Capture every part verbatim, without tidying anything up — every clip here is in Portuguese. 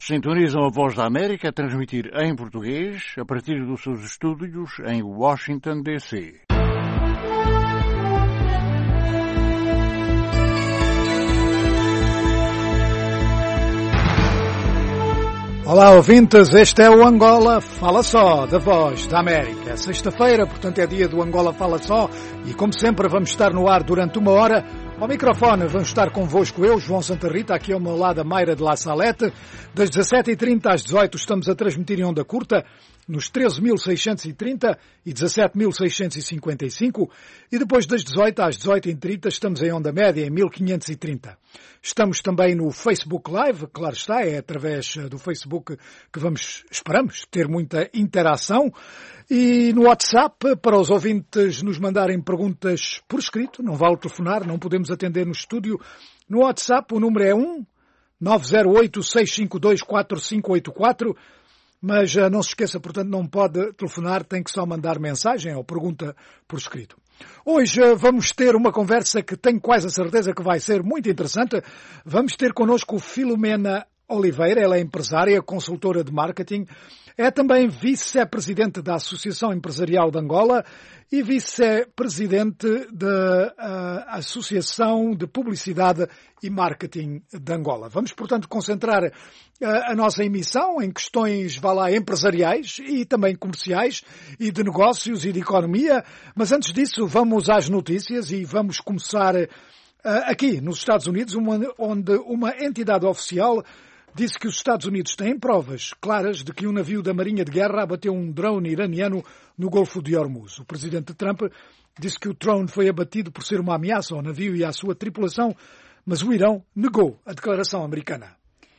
Sintonizam a Voz da América a transmitir em português a partir dos seus estúdios em Washington, D C Olá, ouvintes, este é o Angola Fala Só, da Voz da América. Sexta-feira, portanto é dia do Angola Fala Só e, como sempre, vamos estar no ar durante uma hora. Ao microfone vamos estar convosco eu, João Santa Rita, aqui ao meu lado a Mayra de La Salete. Das dezassete e trinta às dezoito estamos a transmitir em onda curta nos treze mil seiscentos e trinta e dezassete mil seiscentos e cinquenta e cinco e depois das dezoito às dezoito e trinta estamos em onda média em mil quinhentos e trinta. Estamos também no Facebook Live, claro está, é através do Facebook que vamos, esperamos, ter muita interação. E no WhatsApp, para os ouvintes nos mandarem perguntas por escrito, não vale telefonar, não podemos atender no estúdio. No WhatsApp o número é um nove zero oito, seis cinco dois, quatro cinco oito quatro, mas uh, não se esqueça, portanto, não pode telefonar, tem que só mandar mensagem ou pergunta por escrito. Hoje uh, vamos ter uma conversa que tenho quase a certeza que vai ser muito interessante. Vamos ter connosco Filomena Oliveira, ela é empresária, consultora de marketing, é também vice-presidente da Associação Empresarial de Angola e vice-presidente da uh, Associação de Publicidade e Marketing de Angola. Vamos, portanto, concentrar uh, a nossa emissão em questões, vá lá, empresariais e também comerciais e de negócios e de economia, mas antes disso vamos às notícias e vamos começar uh, aqui nos Estados Unidos, uma, onde uma entidade oficial disse que os Estados Unidos têm provas claras de que um navio da Marinha de Guerra abateu um drone iraniano no Golfo de Hormuz. O presidente Trump disse que o drone foi abatido por ser uma ameaça ao navio e à sua tripulação, mas o Irão negou a declaração americana.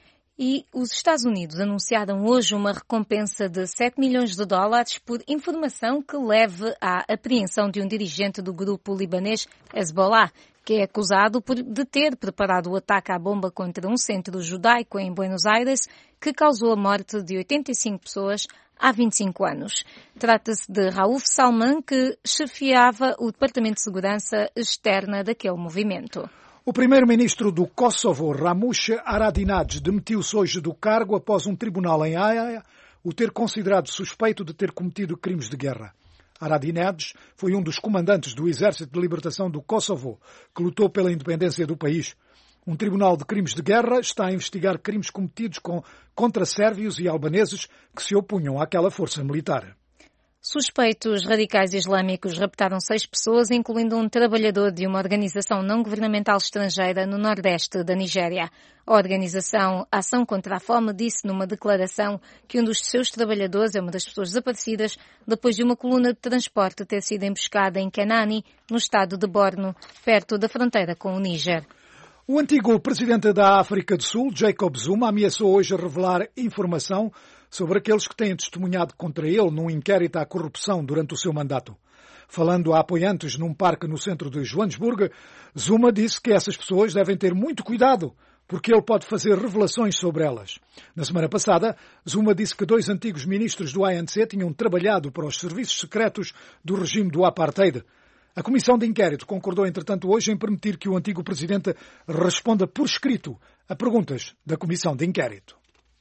E os Estados Unidos anunciaram hoje uma recompensa de sete milhões de dólares por informação que leve à apreensão de um dirigente do grupo libanês Hezbollah, que é acusado por, de ter preparado o ataque à bomba contra um centro judaico em Buenos Aires, que causou a morte de oitenta e cinco pessoas há vinte e cinco anos. Trata-se de Rauf Salman, que chefiava o Departamento de Segurança Externa daquele movimento. O primeiro-ministro do Kosovo, Ramush Haradinaj, demitiu-se hoje do cargo após um tribunal em Haia o ter considerado suspeito de ter cometido crimes de guerra. Haradinaj foi um dos comandantes do Exército de Libertação do Kosovo, que lutou pela independência do país. Um tribunal de crimes de guerra está a investigar crimes cometidos com, contra sérvios e albaneses que se opunham àquela força militar. Suspeitos radicais islâmicos raptaram seis pessoas, incluindo um trabalhador de uma organização não-governamental estrangeira no nordeste da Nigéria. A organização Ação contra a Fome disse numa declaração que um dos seus trabalhadores é uma das pessoas desaparecidas depois de uma coluna de transporte ter sido emboscada em Kenani, no estado de Borno, perto da fronteira com o Níger. O antigo presidente da África do Sul, Jacob Zuma, ameaçou hoje revelar informação sobre aqueles que têm testemunhado contra ele num inquérito à corrupção durante o seu mandato. Falando a apoiantes num parque no centro de Joanesburgo, Zuma disse que essas pessoas devem ter muito cuidado, porque ele pode fazer revelações sobre elas. Na semana passada, Zuma disse que dois antigos ministros do A N C tinham trabalhado para os serviços secretos do regime do Apartheid. A Comissão de Inquérito concordou, entretanto, hoje em permitir que o antigo presidente responda por escrito a perguntas da Comissão de Inquérito.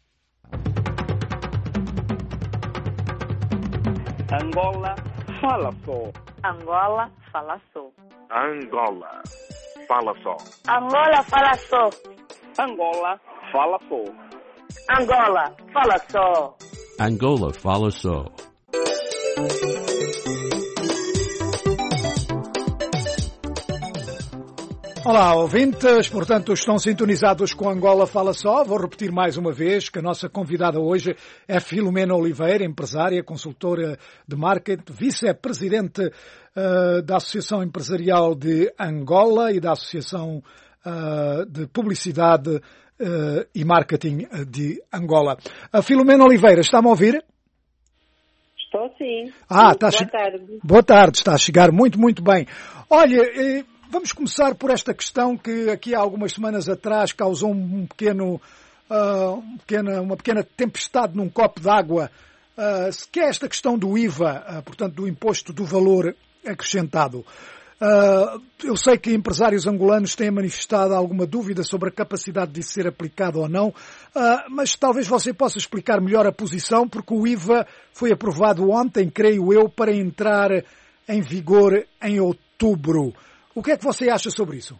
Angola fala só. Angola fala só. Angola fala só. Angola fala só. Angola fala só. Angola fala só. Angola fala só. Olá, ouvintes, portanto, estão sintonizados com Angola Fala Só. Vou repetir mais uma vez que a nossa convidada hoje é Filomena Oliveira, empresária, consultora de marketing, vice-presidente uh, da Associação Empresarial de Angola e da Associação uh, de Publicidade uh, e Marketing de Angola. A Filomena Oliveira, está-me a ouvir? Estou sim. Ah, está Boa che... tarde. Boa tarde, está a chegar muito, muito bem. Olha, eh, vamos começar por esta questão que aqui há algumas semanas atrás causou um pequeno, uh, um pequena, uma pequena tempestade num copo d'água, uh, que é esta questão do I V A, uh, portanto do Imposto do Valor Acrescentado. Uh, eu sei que empresários angolanos têm manifestado alguma dúvida sobre a capacidade de ser aplicado ou não, uh, mas talvez você possa explicar melhor a posição, porque o I V A foi aprovado ontem, creio eu, para entrar em vigor em outubro. O que é que você acha sobre isso?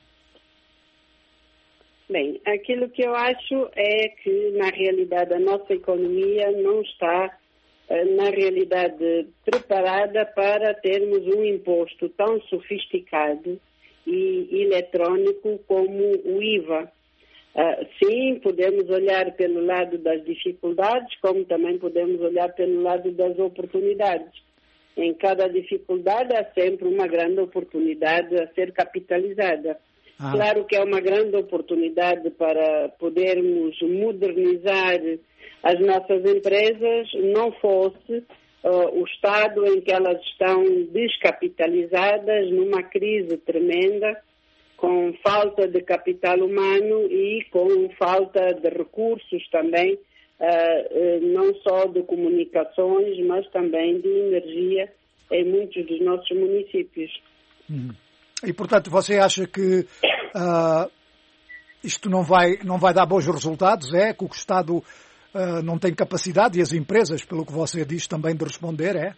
Bem, aquilo que eu acho é que, na realidade, a nossa economia não está, na realidade, preparada para termos um imposto tão sofisticado e eletrónico como o I V A. Uh, sim, podemos olhar pelo lado das dificuldades, como também podemos olhar pelo lado das oportunidades. Em cada dificuldade há sempre uma grande oportunidade a ser capitalizada. Ah. Claro que é uma grande oportunidade para podermos modernizar as nossas empresas, não fosse uh, o estado em que elas estão descapitalizadas, numa crise tremenda, com falta de capital humano e com falta de recursos também, uh, uh, não só de comunicações, mas também de energia em muitos dos nossos municípios. Hum. E, portanto, você acha que uh, isto não vai, não vai dar bons resultados? É que o Estado uh, não tem capacidade e as empresas, pelo que você diz, também de responder, é?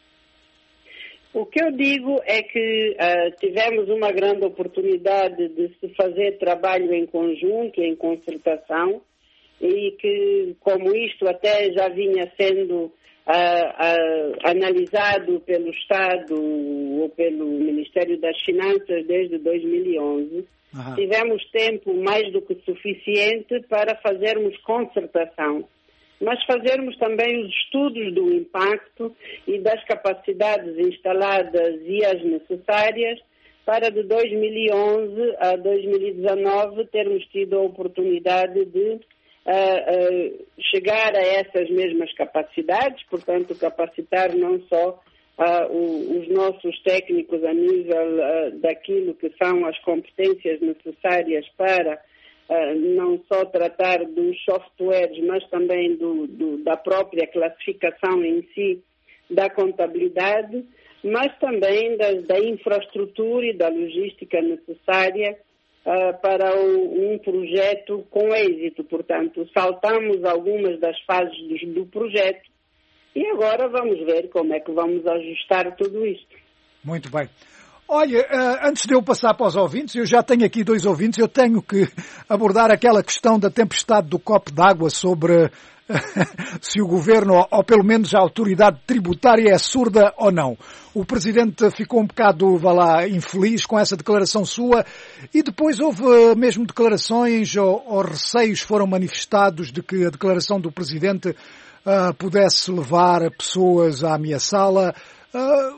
O que eu digo é que uh, tivemos uma grande oportunidade de se fazer trabalho em conjunto, em concertação, e que, como isto até já vinha sendo Uh, uh, analisado pelo Estado ou pelo Ministério das Finanças desde dois mil e onze, uhum. Tivemos tempo mais do que suficiente para fazermos concertação, mas fazermos também os estudos do impacto e das capacidades instaladas e as necessárias para de dois mil e onze a dois mil e dezanove termos tido a oportunidade de Uh, uh, chegar a essas mesmas capacidades, portanto, capacitar não só uh, o, os nossos técnicos a nível uh, daquilo que são as competências necessárias para uh, não só tratar dos softwares, mas também do, do, da própria classificação em si da contabilidade, mas também da, da infraestrutura e da logística necessária Uh, para o, um projeto com êxito. Portanto, saltamos algumas das fases do, do projeto e agora vamos ver como é que vamos ajustar tudo isto. Muito bem. Olha, uh, antes de eu passar para os ouvintes, eu já tenho aqui dois ouvintes, eu tenho que abordar aquela questão da tempestade do copo d'água sobre uh, se o governo, ou, ou pelo menos a autoridade tributária, é surda ou não. O Presidente ficou um bocado, vá lá, infeliz com essa declaração sua e depois houve mesmo declarações ou, ou receios foram manifestados de que a declaração do Presidente uh, pudesse levar pessoas a ameaçá-la. Uh,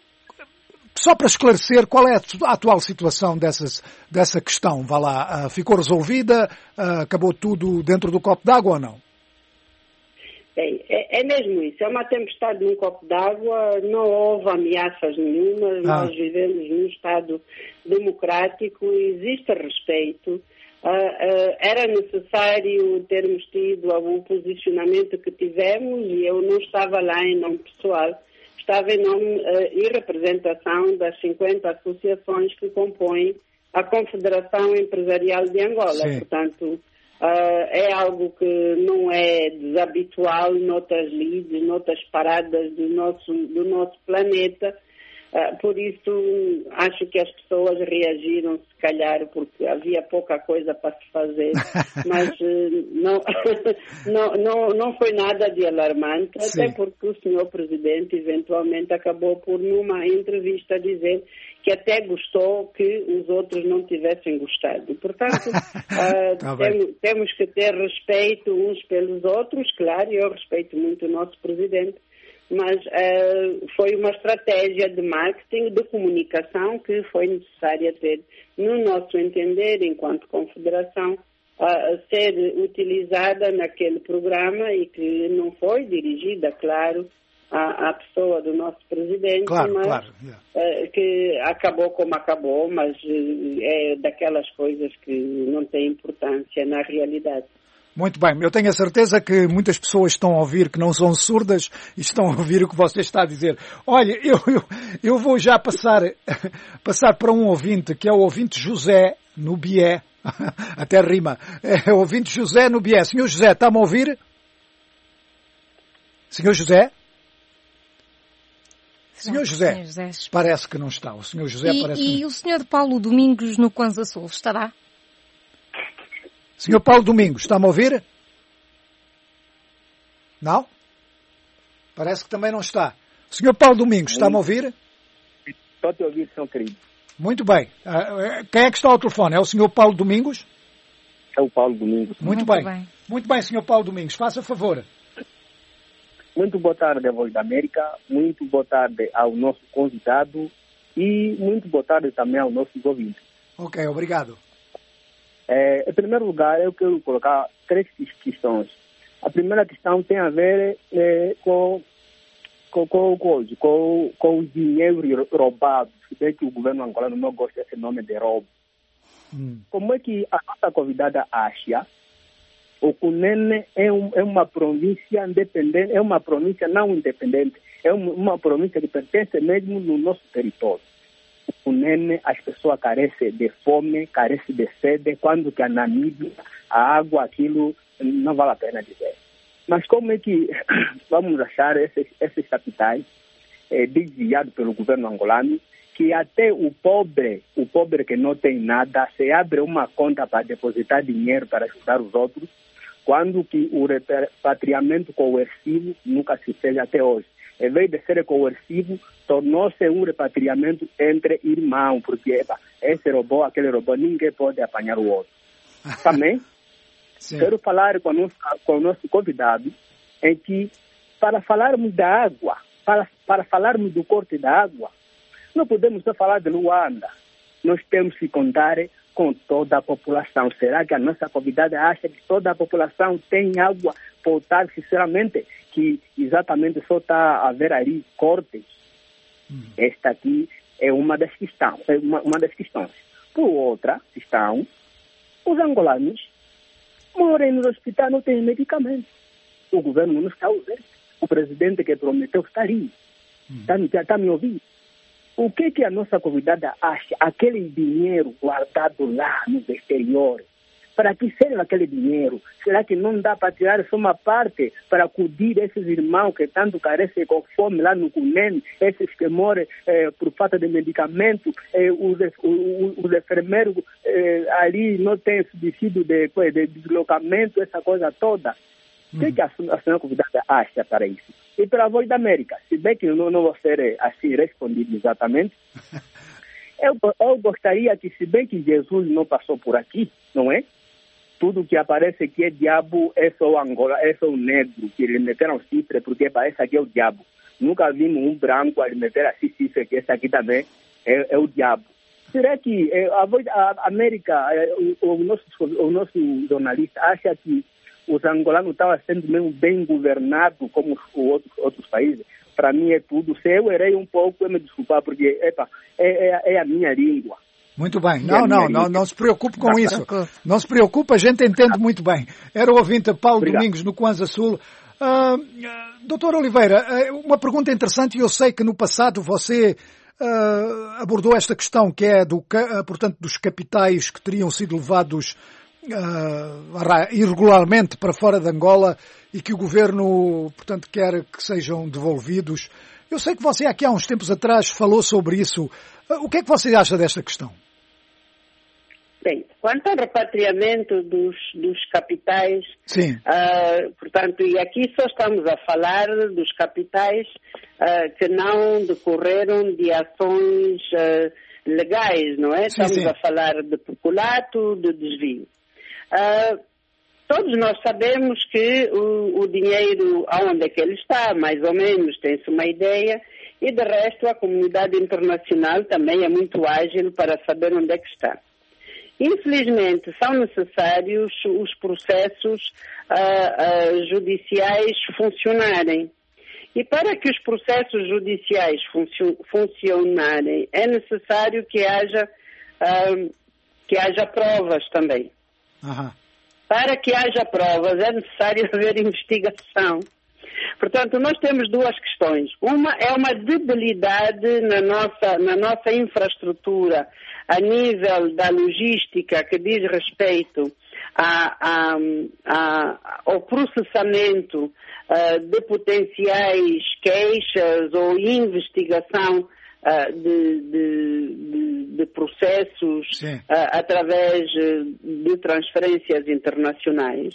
só para esclarecer, qual é a atual situação dessas, dessa questão? Vá lá, uh, ficou resolvida? Uh, acabou tudo dentro do copo d'água ou não? Bem, é, é mesmo isso, é uma tempestade num copo d'água, não houve ameaças nenhumas, ah. Nós vivemos num Estado democrático e existe respeito. Uh, uh, era necessário termos tido algum posicionamento que tivemos e eu não estava lá em nome pessoal, estava em nome uh, e representação das cinquenta associações que compõem a Confederação Empresarial de Angola. Sim. Portanto, Uh, é algo que não é desabitual noutras lides, noutras paradas do nosso, do nosso planeta. Uh, por isso, acho que as pessoas reagiram, se calhar, porque havia pouca coisa para se fazer. Mas uh, não, não, não, não foi nada de alarmante, Sim. Até porque o senhor Presidente, eventualmente, acabou por, numa entrevista, dizer que até gostou que os outros não tivessem gostado. Portanto, uh, tá tem, temos que ter respeito uns pelos outros, claro, eu respeito muito o nosso Presidente, mas uh, foi uma estratégia de marketing, de comunicação que foi necessária ter, no nosso entender, enquanto confederação, uh, ser utilizada naquele programa e que não foi dirigida, claro, à, à pessoa do nosso Presidente, claro, mas claro. Yeah. Uh, que acabou como acabou, mas uh, é daquelas coisas que não têm importância na realidade. Muito bem, eu tenho a certeza que muitas pessoas estão a ouvir que não são surdas e estão a ouvir o que você está a dizer. Olha, eu, eu, eu vou já passar, passar para um ouvinte, que é o ouvinte José, no Bié. Até rima. É o ouvinte José no Bié. Senhor José, está-me a ouvir? Senhor José? Senhor José, senhor José, parece que não está. O senhor José e, parece e que não... o senhor Paulo Domingos no Kwanza Sul estará? Senhor Paulo Domingos, está-me a ouvir? Não? Parece que também não está. Senhor Paulo Domingos, está-me a ouvir? Estou a te ouvir, senhor querido. Muito bem. Quem é que está ao telefone? É o senhor Paulo Domingos? É o Paulo Domingos. Muito, Muito bem. bem. Muito bem, senhor Paulo Domingos. Faça favor. Muito boa tarde à Voz da América, muito boa tarde ao nosso convidado e muito boa tarde também aos nossos ouvintes. Ok, obrigado. É, em primeiro lugar, eu quero colocar três questões. A primeira questão tem a ver é, com, com, com, com, com, com o dinheiro roubado, se bem que o governo angolano não gosta desse nome de roubo. Hum. Como é que a nossa convidada acha o Cunene é, um, é uma província independente, é uma província não independente, é um, uma província que pertence mesmo no nosso território. O Cunene, as pessoas carecem de fome, carecem de sede, quando que a Namíbia, a água, aquilo não vale a pena dizer. Mas como é que vamos achar esses, esses capitais eh, desviados pelo governo angolano, que até o pobre, o pobre que não tem nada, se abre uma conta para depositar dinheiro para ajudar os outros, quando que o repatriamento coercivo nunca se fez até hoje. Em vez de ser coercivo, tornou-se um repatriamento entre irmãos, porque epa, esse robô, aquele robô, ninguém pode apanhar o outro. Também, Sim. quero falar com o, nosso, com o nosso convidado em que, para falarmos da água, para, para falarmos do corte da água, não podemos só falar de Luanda. Nós temos que contar com toda a população. Será que a nossa convidada acha que toda a população tem água potável, sinceramente, que exatamente só está a haver ali cortes? Hum. Esta aqui é uma das questões. É uma, uma das questões. Por outra questão, os angolanos moram nos hospitais, não têm medicamentos. O governo não está usando. O presidente que prometeu está ali. Está hum. tá, tá me ouvindo? O que que a nossa convidada acha? Aquele dinheiro guardado lá no exterior, para que serve aquele dinheiro? Será que não dá para tirar só uma parte para acudir esses irmãos que tanto carecem com fome lá no Cunene, esses que moram eh, por falta de medicamento, eh, os, os, os enfermeiros eh, ali não têm subsídio de, de deslocamento, essa coisa toda? O que, que a, a senhora convidada acha para isso? E pela Voz da América, se bem que eu não, não vou ser assim respondido exatamente, eu, eu gostaria que, se bem que Jesus não passou por aqui, não é? Tudo que aparece aqui é diabo, é só o Angola, é só o negro, que eles meteram cifra, porque parece que é o diabo. Nunca vimos um branco a meter assim cifra, que esse aqui também é, é o diabo. Será que é, a, Voz, a América, é, o, o, nosso, o nosso jornalista acha que os angolanos estavam sendo mesmo bem governados como os outros, outros países? Para mim é tudo. Se eu errei um pouco, eu me desculpar, porque epa, é, é, é a minha língua. Muito bem. Não, não, não, não se preocupe com isso. Não se preocupe, a gente entende muito bem. Era o ouvinte Paulo Obrigado. Domingos, no Kwanza Sul. Uh, doutor Oliveira, uma pergunta interessante, e eu sei que no passado você uh, abordou esta questão, que é, do, uh, portanto, dos capitais que teriam sido levados Uh, irregularmente para fora de Angola e que o governo, portanto, quer que sejam devolvidos. Eu sei que você aqui há uns tempos atrás falou sobre isso. Uh, o que é que você acha desta questão? Bem, quanto ao repatriamento dos, dos capitais, Sim. Uh, portanto, e aqui só estamos a falar dos capitais uh, que não decorreram de ações uh, legais, não é? Sim, estamos sim. a falar de peculato, de desvio. Uh, todos nós sabemos que o, o dinheiro, aonde é que ele está, mais ou menos, tem-se uma ideia, e de resto a comunidade internacional também é muito ágil para saber onde é que está. Infelizmente, são necessários os processos uh, uh, judiciais funcionarem. E para que os processos judiciais funcio- funcionarem, é necessário que haja, uh, que haja provas também. Aham. para que haja provas é necessário haver investigação. Portanto, nós temos duas questões. Uma é uma debilidade na nossa, na nossa infraestrutura, a nível da logística, que diz respeito a, a, a, ao processamento uh, de potenciais queixas ou investigação uh, de, de, de, de processos uh, através de transferências internacionais.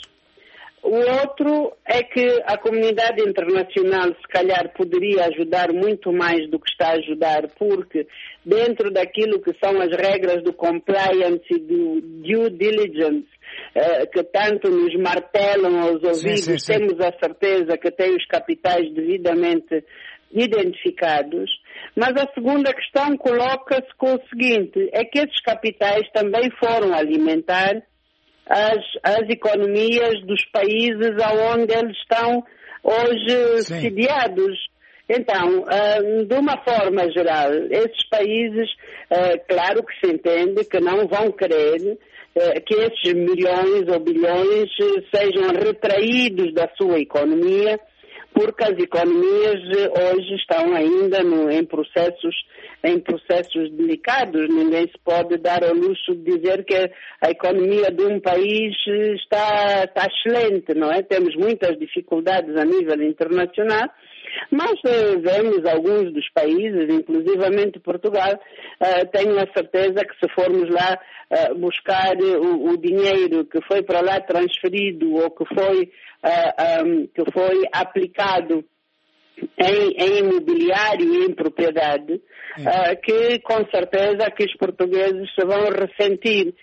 O outro é que a comunidade internacional, se calhar, poderia ajudar muito mais do que está a ajudar, porque dentro daquilo que são as regras do compliance e do due diligence, eh, que tanto nos martelam aos ouvidos, sim, sim, sim. Temos a certeza que têm os capitais devidamente identificados. Mas a segunda questão coloca-se com o seguinte, é que esses capitais também foram alimentar As, as economias dos países aonde eles estão hoje Sim. sediados. Então, uh, de uma forma geral, esses países, uh, claro que se entende que não vão querer uh, que esses milhões ou bilhões sejam retraídos da sua economia, porque as economias hoje estão ainda no, em, processos, em processos delicados. Ninguém se pode dar ao luxo de dizer que a economia de um país está, está excelente, não é? Temos muitas dificuldades a nível internacional, mas eh, vemos alguns dos países, inclusivamente Portugal, eh, tenho a certeza que se formos lá eh, buscar o, o dinheiro que foi para lá transferido ou que foi Uh, um, que foi aplicado em, em imobiliário e em propriedade, uh, que com certeza que os portugueses se vão ressentir.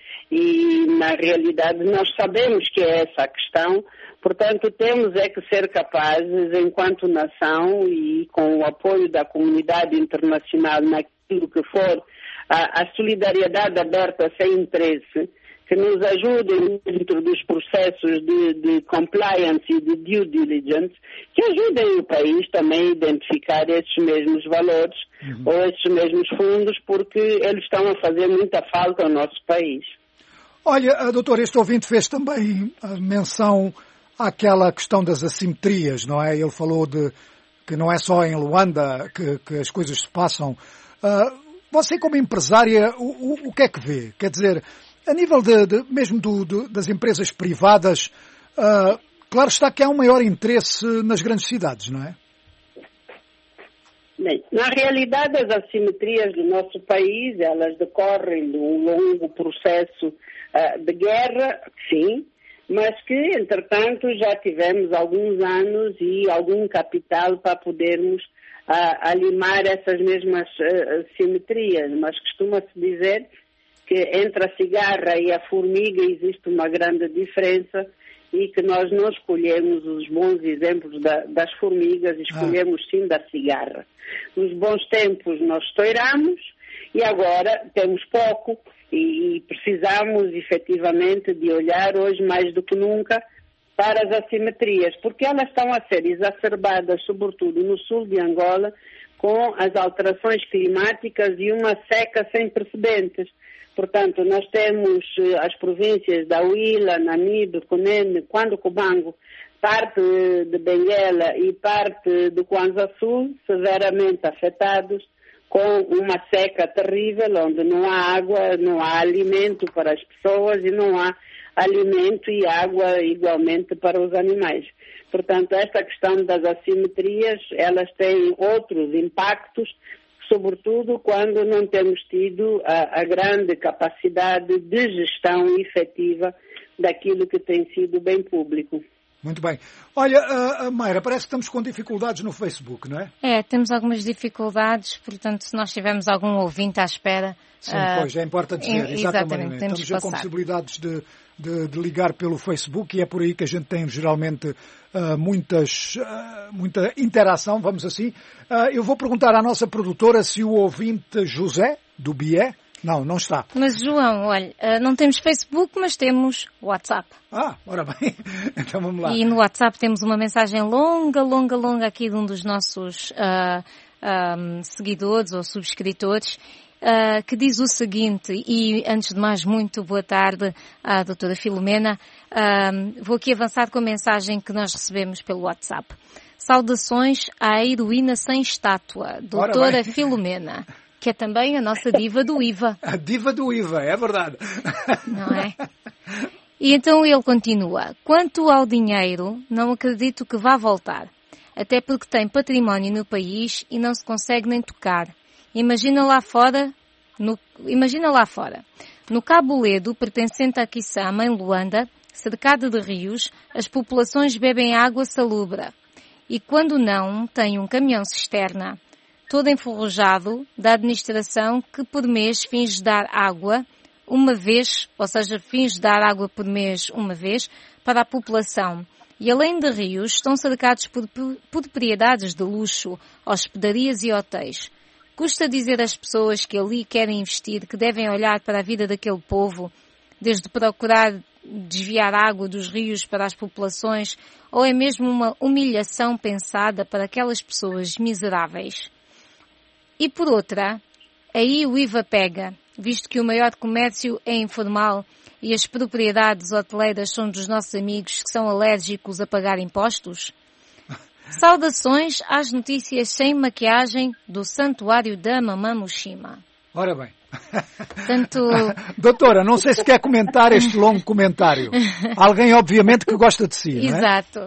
E na realidade nós sabemos que é essa a questão, portanto temos é que ser capazes, enquanto nação e com o apoio da comunidade internacional naquilo que for a, a solidariedade aberta sem interesse, que nos ajudem dentro dos processos de, de compliance e de due diligence, que ajudem o país também a identificar esses mesmos valores uhum. ou esses mesmos fundos, porque eles estão a fazer muita falta ao nosso país. Olha, doutor, este ouvinte fez também a menção àquela questão das assimetrias, não é? Ele falou de que não é só em Luanda que, que as coisas se passam. Uh, você, como empresária, o, o, o que é que vê? Quer dizer, a nível de, de, mesmo do, de, das empresas privadas, uh, claro está que há um maior interesse nas grandes cidades, não é? Bem, na realidade, as assimetrias do nosso país, elas decorrem de um longo processo uh, de guerra, sim, mas que, entretanto, já tivemos alguns anos e algum capital para podermos uh, alimar essas mesmas uh, assimetrias. Mas costuma-se dizer que entre a cigarra e a formiga existe uma grande diferença e que nós não escolhemos os bons exemplos da, das formigas, escolhemos sim da cigarra. Nos bons tempos nós estouramos e agora temos pouco e, e precisamos efetivamente de olhar hoje mais do que nunca para as assimetrias, porque elas estão a ser exacerbadas, sobretudo no sul de Angola, com as alterações climáticas e uma seca sem precedentes. Portanto, nós temos as províncias da Huila, Namibe, Cunene, Cuando-Cubango, parte de Benguela e parte do Kwanza Sul, severamente afetados, com uma seca terrível, onde não há água, não há alimento para as pessoas e não há alimento e água igualmente para os animais. Portanto, esta questão das assimetrias, elas têm outros impactos, sobretudo quando não temos tido a, a grande capacidade de gestão efetiva daquilo que tem sido bem público. Muito bem. Olha, uh, Mayra, parece que estamos com dificuldades no Facebook, não é? É, temos algumas dificuldades, portanto, se nós tivermos algum ouvinte à espera... Sim, uh, pois, é importante dizer, em, exatamente. exatamente Estamos já com possibilidades de, de, de ligar pelo Facebook e é por aí que a gente tem geralmente uh, muitas, uh, muita interação, vamos assim. Uh, eu vou perguntar à nossa produtora se o ouvinte José, do Bié, não, não está. Mas, João, olha, não temos Facebook, mas temos WhatsApp. Ah, ora bem, então vamos lá. E no WhatsApp temos uma mensagem longa, longa, longa aqui de um dos nossos uh, um, seguidores ou subscritores uh, que diz o seguinte, e antes de mais, muito boa tarde à doutora Filomena. Uh, vou aqui avançar com a mensagem que nós recebemos pelo WhatsApp. Saudações à heroína sem estátua, doutora Filomena, que é também a nossa diva do I V A. A diva do I V A, é verdade. Não é? E então ele continua. Quanto ao dinheiro, não acredito que vá voltar. Até porque tem património no país e não se consegue nem tocar. Imagina lá fora, no, imagina lá fora. No Cabo Ledo, pertencente a Kisama, em Luanda, cercado de rios, as populações bebem água salubra. E quando não, tem um caminhão-cisterna, todo enferrujado, da administração que por mês finge dar água uma vez, ou seja, finge dar água por mês uma vez, para a população. E além de rios, estão cercados por, por propriedades de luxo, hospedarias e hotéis. Custa dizer às pessoas que ali querem investir que devem olhar para a vida daquele povo, desde procurar desviar água dos rios para as populações, ou é mesmo uma humilhação pensada para aquelas pessoas miseráveis? E por outra, aí o I V A pega, visto que o maior comércio é informal e as propriedades hoteleiras são dos nossos amigos que são alérgicos a pagar impostos? Saudações às notícias sem maquiagem do Santuário da Mamã Mushima. Ora bem. Portanto... Doutora, não sei se quer comentar este longo comentário. Alguém, obviamente, que gosta de si, não é? Exato.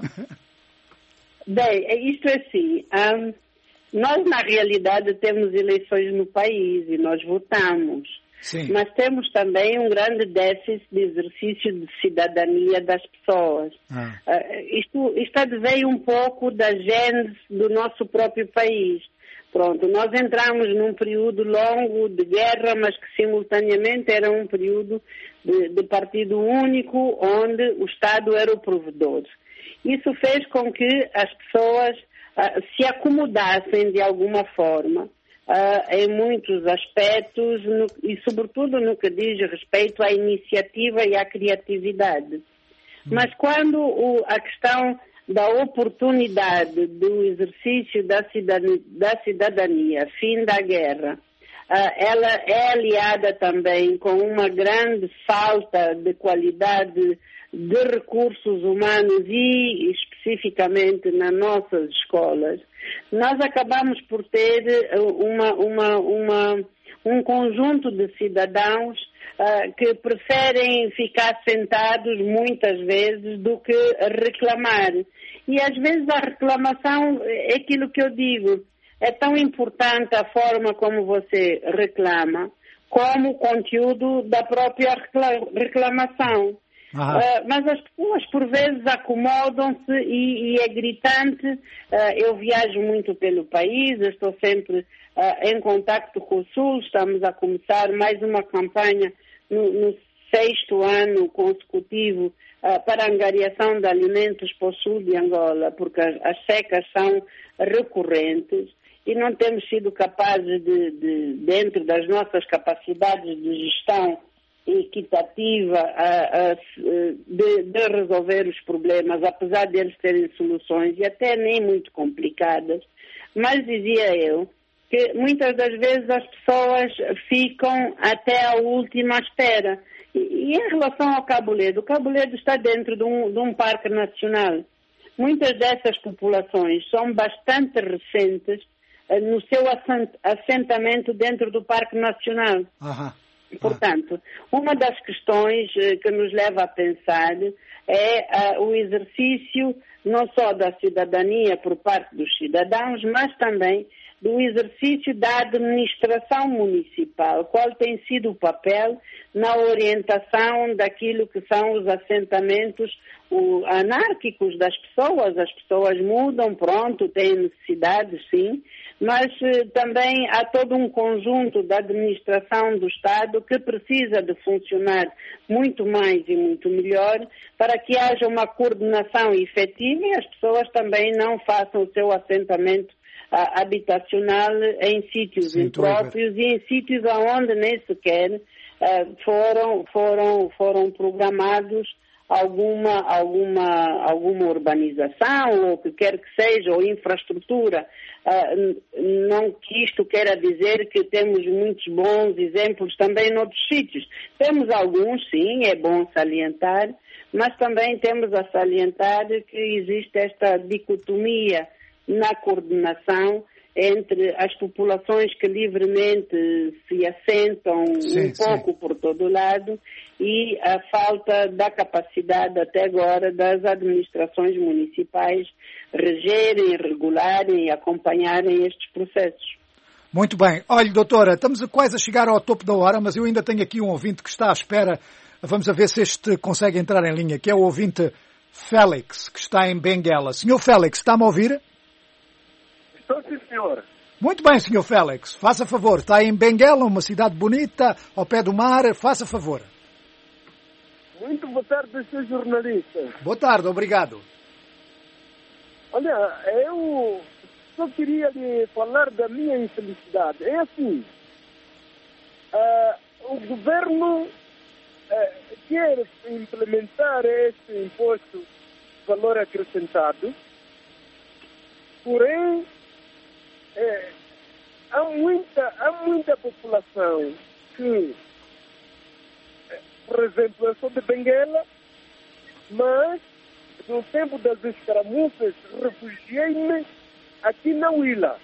Bem, isto é assim. Um, nós, na realidade, temos eleições no país e nós votamos. Sim. Mas temos também um grande déficit de exercício de cidadania das pessoas. Ah. Uh, isto, isto advém um pouco da gênese do nosso próprio país. Pronto, nós entramos num período longo de guerra, mas que simultaneamente era um período de, de partido único, onde o Estado era o provedor. Isso fez com que as pessoas uh, se acomodassem de alguma forma. Uh, em muitos aspectos no, e sobretudo no que diz respeito à iniciativa e à criatividade. Hum. Mas quando o, a questão da oportunidade do exercício da cidadania, da cidadania fim da guerra, uh, ela é aliada também com uma grande falta de qualidade de recursos humanos e especificamente nas nossas escolas, nós acabamos por ter uma, uma, uma, um conjunto de cidadãos uh, que preferem ficar sentados muitas vezes do que reclamar. E às vezes a reclamação é aquilo que eu digo, é tão importante a forma como você reclama, como o conteúdo da própria reclamação. Uh, mas as pessoas por vezes acomodam-se e, e é gritante. Uh, eu viajo muito pelo país, estou sempre uh, em contacto com o Sul, estamos a começar mais uma campanha no, no sexto ano consecutivo uh, para a angariação de alimentos para o sul de Angola, porque as, as secas são recorrentes e não temos sido capazes de, de, dentro das nossas capacidades de gestão equitativa a, a, de, de resolver os problemas, apesar de eles terem soluções e até nem muito complicadas. Mas dizia eu que muitas das vezes as pessoas ficam até a última espera. E, e em relação ao Cabo Ledo, o Cabo Ledo está dentro de um, de um parque nacional. Muitas dessas populações são bastante recentes uh, no seu assentamento dentro do parque nacional. Aham. Portanto, uma das questões que nos leva a pensar é uh, o exercício não só da cidadania por parte dos cidadãos, mas também do exercício da administração municipal. Qual tem sido o papel na orientação daquilo que são os assentamentos o, anárquicos das pessoas? As pessoas mudam, pronto, têm necessidades, sim, mas eh, também há todo um conjunto da administração do Estado que precisa de funcionar muito mais e muito melhor para que haja uma coordenação efetiva e as pessoas também não façam o seu assentamento uh, habitacional em sítios Sim, impróprios e em sítios onde nem sequer uh, foram, foram, foram programados alguma, alguma, alguma urbanização, ou o que quer que seja, ou infraestrutura. Uh, não que isto queira dizer que temos muitos bons exemplos também noutros sítios. Temos alguns, sim, é bom salientar, mas também temos a salientar que existe esta dicotomia na coordenação entre as populações que livremente se assentam sim, um pouco sim. por todo lado e a falta da capacidade até agora das administrações municipais regerem, regularem e acompanharem estes processos. Muito bem. Olha, doutora, estamos quase a chegar ao topo da hora, mas eu ainda tenho aqui um ouvinte que está à espera. Vamos a ver se este consegue entrar em linha, que é o ouvinte Félix, que está em Benguela. Senhor Félix, está-me a ouvir? Estou sim, senhor. Muito bem, senhor Félix. Faça favor. Está em Benguela, uma cidade bonita, ao pé do mar. Faça favor. Muito boa tarde, senhor jornalista. Boa tarde, obrigado. Olha, eu só queria lhe falar da minha infelicidade. É assim, uh, o governo uh, quer implementar este imposto de valor acrescentado, porém, É, há, muita, há muita população que, por exemplo, eu sou de Benguela, mas no tempo das escaramuças refugiei-me aqui na Huila.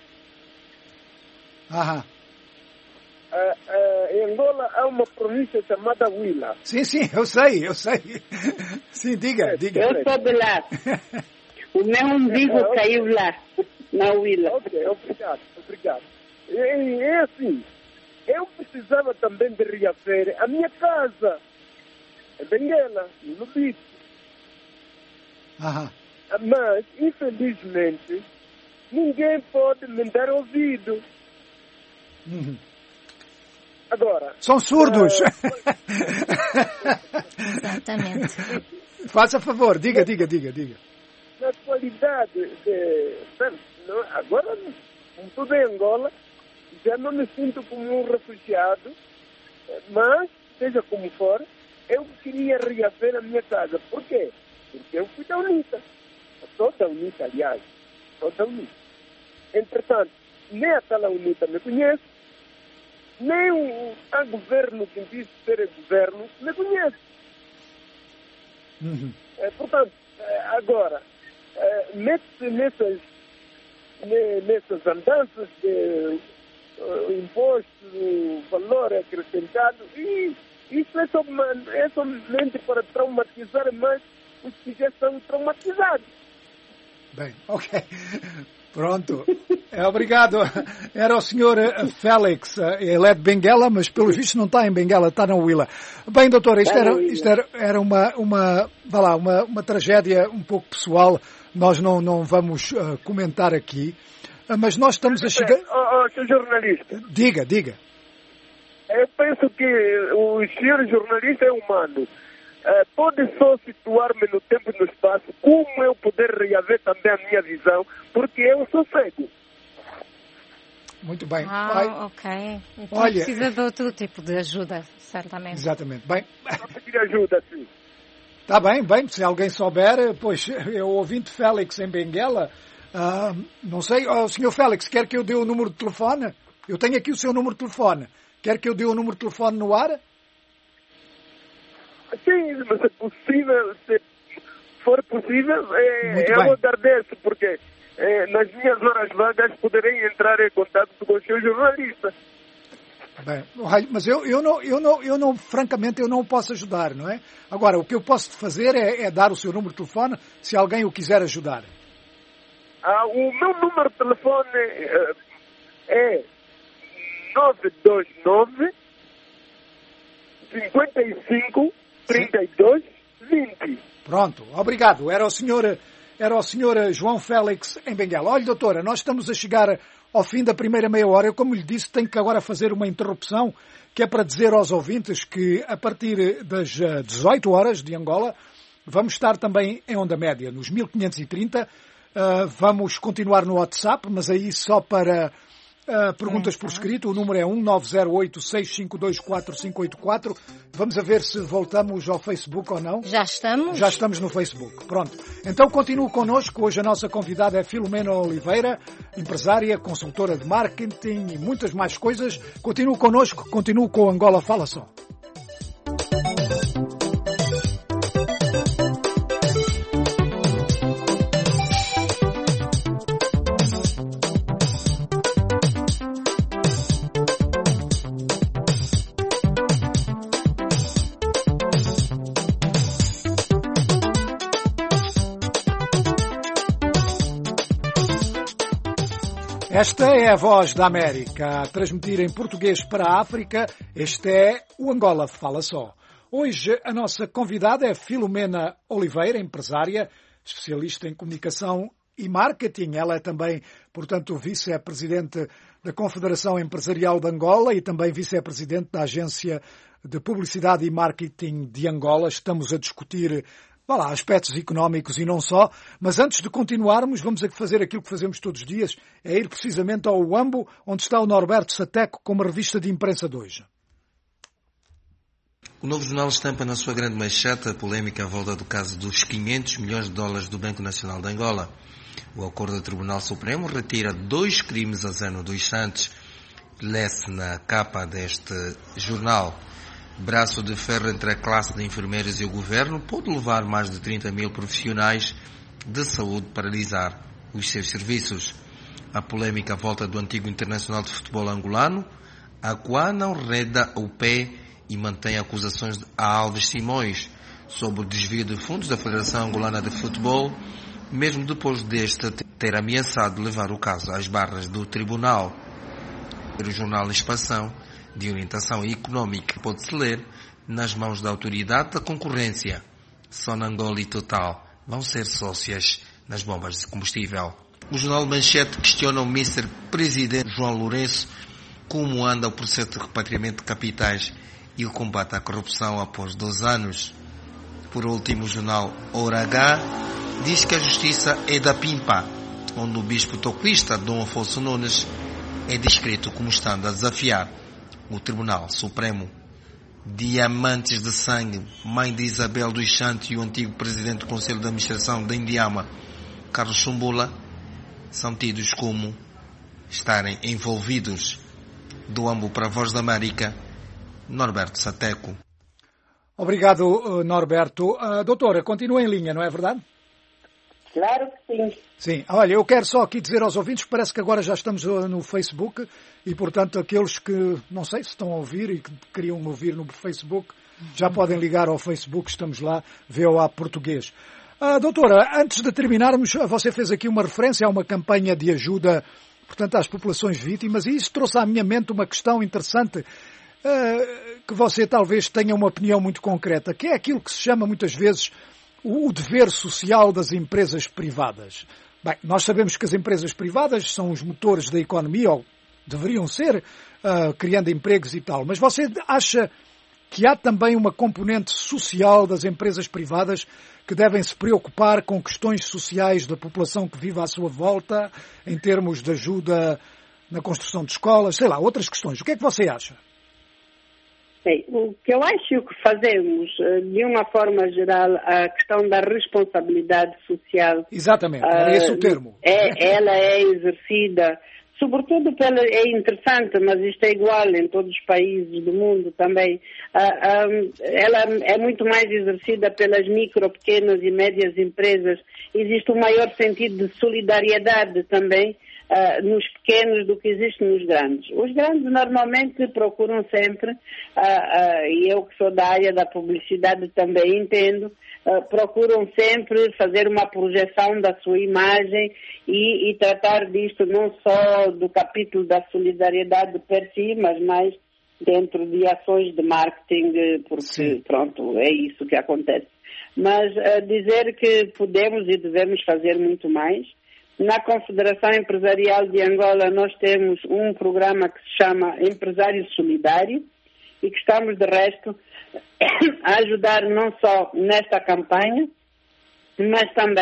Aham. Uh, uh, em Angola há uma província chamada Huila. Sim, sim, eu sei, eu sei. Sim, diga, é, diga. Eu sou de lá. O meu umbigo é, caiu lá. Na Huila. Ok, obrigado, obrigado. E, é assim, eu precisava também de reaver a minha casa, em Benguela, no Bico. Aham. Mas, infelizmente, ninguém pode me dar ouvido. Uhum. Agora... São surdos. Uh... Exatamente. Faça favor, diga, diga, diga, diga. Na qualidade de... Agora, como tudo em Angola, já não me sinto como um refugiado, mas, seja como for, eu queria reaver a minha casa. Por quê? Porque eu fui da UNITA. Sou da UNITA, aliás. Sou da UNITA. Entretanto, nem a tal UNITA me conhece, nem o tal governo que diz ser governo me conhece. Uhum. É, portanto, agora, é, mete-se nessas nessas andanças de uh, imposto, valor acrescentado, e isso é, só, é somente para traumatizar mais os que já são traumatizados. Bem, ok. Pronto. É, obrigado. Era o senhor Félix. Ele é de Benguela, mas pelo visto não está em Benguela, está na Huila. Bem, doutora, isto era, isto era, era uma, uma, vá lá, uma, uma tragédia um pouco pessoal. Nós não, não vamos uh, comentar aqui, uh, mas nós estamos a chegar... Oh, oh, senhor jornalista. Diga, diga. Eu penso que o senhor jornalista é humano. Uh, pode só situar-me no tempo e no espaço, como eu poder reaver também a minha visão, porque eu sou cego. Muito bem. Ah, Vai. ok. Então Olha... precisa de outro tipo de ajuda, certamente. Exatamente. Bem... Eu pedir ajuda, sim. Está bem, bem, se alguém souber, pois eu ouvinte Félix em Benguela, uh, não sei, oh, senhor Félix, quer que eu dê o número de telefone? Eu tenho aqui o seu número de telefone. Quer que eu dê o número de telefone no ar? Sim, mas é possível, se for possível, é, eu bem. agradeço, porque é, nas minhas horas vagas poderei entrar em contato com o seu jornalista. Bem, mas eu, eu, não, eu, não, eu não, francamente, eu não posso ajudar, não é? Agora, o que eu posso fazer é, é dar o seu número de telefone se alguém o quiser ajudar. Ah, o meu número de telefone é, é nove dois nove, cinco cinco, trinta e dois, vinte. Pronto, obrigado. Era o senhor, era o senhor João Félix em Benguela. Olha, doutora, nós estamos a chegar ao fim da primeira meia hora. Eu, como lhe disse, tenho que agora fazer uma interrupção, que é para dizer aos ouvintes que a partir das dezoito horas de Angola vamos estar também em onda média, nos mil quinhentos e trinta. Uh, vamos continuar no WhatsApp, mas aí só para Uh, perguntas por escrito, o número é um nove zero oito, seis cinco dois quatro, cinco oito quatro. Vamos a ver se voltamos ao Facebook ou não. Já estamos? Já estamos no Facebook. Pronto. Então continue connosco. Hoje a nossa convidada é Filomena Oliveira, empresária, consultora de marketing e muitas mais coisas. Continue connosco, continue com o Angola Fala Só. Esta é a Voz da América, a transmitir em português para a África. Este é o Angola Fala Só. Hoje a nossa convidada é Filomena Oliveira, empresária, especialista em comunicação e marketing. Ela é também, portanto, vice-presidente da Confederação Empresarial de Angola e também vice-presidente da Agência de Publicidade e Marketing de Angola. Estamos a discutir Vá lá, aspectos económicos e não só, mas antes de continuarmos, vamos fazer aquilo que fazemos todos os dias, é ir precisamente ao Uambo, onde está o Norberto Sateco com uma revista de imprensa de hoje. O Novo Jornal estampa na sua grande manchete a polémica à volta do caso dos quinhentos milhões de dólares do Banco Nacional de Angola. O acordo do Tribunal Supremo retira dois crimes a Zeno dos Santos. Lê-se na capa deste jornal. Braço de ferro entre a classe de enfermeiros e o governo pode levar mais de trinta mil profissionais de saúde a paralisar os seus serviços. A polêmica à volta do antigo internacional de futebol angolano, a qual não reda o pé e mantém acusações a Alves Simões sobre o desvio de fundos da Federação Angolana de Futebol, mesmo depois deste ter ameaçado levar o caso às barras do tribunal. O jornal em expansão de orientação económica pode-se ler nas mãos da Autoridade da Concorrência. Só na Angola e Total vão ser sócias nas bombas de combustível. O jornal Manchete questiona o mister Presidente João Lourenço como anda o processo de repatriamento de capitais e o combate à corrupção após doze anos. Por último, o jornal Hora H diz que a justiça é da Pimpa, onde o bispo toquista Dom Afonso Nunes é descrito como estando a desafiar o Tribunal Supremo. Diamantes de sangue, mãe de Isabel dos Santos e o antigo presidente do Conselho de Administração da Indiama, Carlos Chumbula, são tidos como estarem envolvidos. Do Uambo para a Voz da América, Norberto Sateco. Obrigado, Norberto. Uh, doutora, continua em linha, não é verdade? Claro que sim. Sim. Olha, eu quero só aqui dizer aos ouvintes que parece que agora já estamos no Facebook e, portanto, aqueles que, não sei se estão a ouvir e que queriam ouvir no Facebook, já podem ligar ao Facebook, estamos lá, V O A Português. Uh, doutora, antes de terminarmos, você fez aqui uma referência a uma campanha de ajuda, portanto, às populações vítimas, e isso trouxe à minha mente uma questão interessante, uh, que você talvez tenha uma opinião muito concreta, que é aquilo que se chama muitas vezes o dever social das empresas privadas. Bem, nós sabemos que as empresas privadas são os motores da economia, ou deveriam ser, uh, criando empregos e tal. Mas você acha que há também uma componente social das empresas privadas que devem se preocupar com questões sociais da população que vive à sua volta, em termos de ajuda na construção de escolas, sei lá, outras questões. O que é que você acha? Bem, o que eu acho que fazemos, de uma forma geral, a questão da responsabilidade social. Exatamente, era esse o termo. É, ela é exercida, sobretudo pela, é interessante, mas isto é igual em todos os países do mundo também. Ela é muito mais exercida pelas micro, pequenas e médias empresas. Existe um maior sentido de solidariedade também Uh, nos pequenos do que existe nos grandes. Os grandes normalmente procuram sempre, uh, uh, e eu que sou da área da publicidade também entendo, uh, procuram sempre fazer uma projeção da sua imagem e, e tratar disto não só do capítulo da solidariedade per si, mas mais dentro de ações de marketing, porque Sim. pronto, é isso que acontece. Mas uh, dizer que podemos e devemos fazer muito mais. Na Confederação Empresarial de Angola nós temos um programa que se chama Empresário Solidário e que estamos, de resto, a ajudar não só nesta campanha, mas também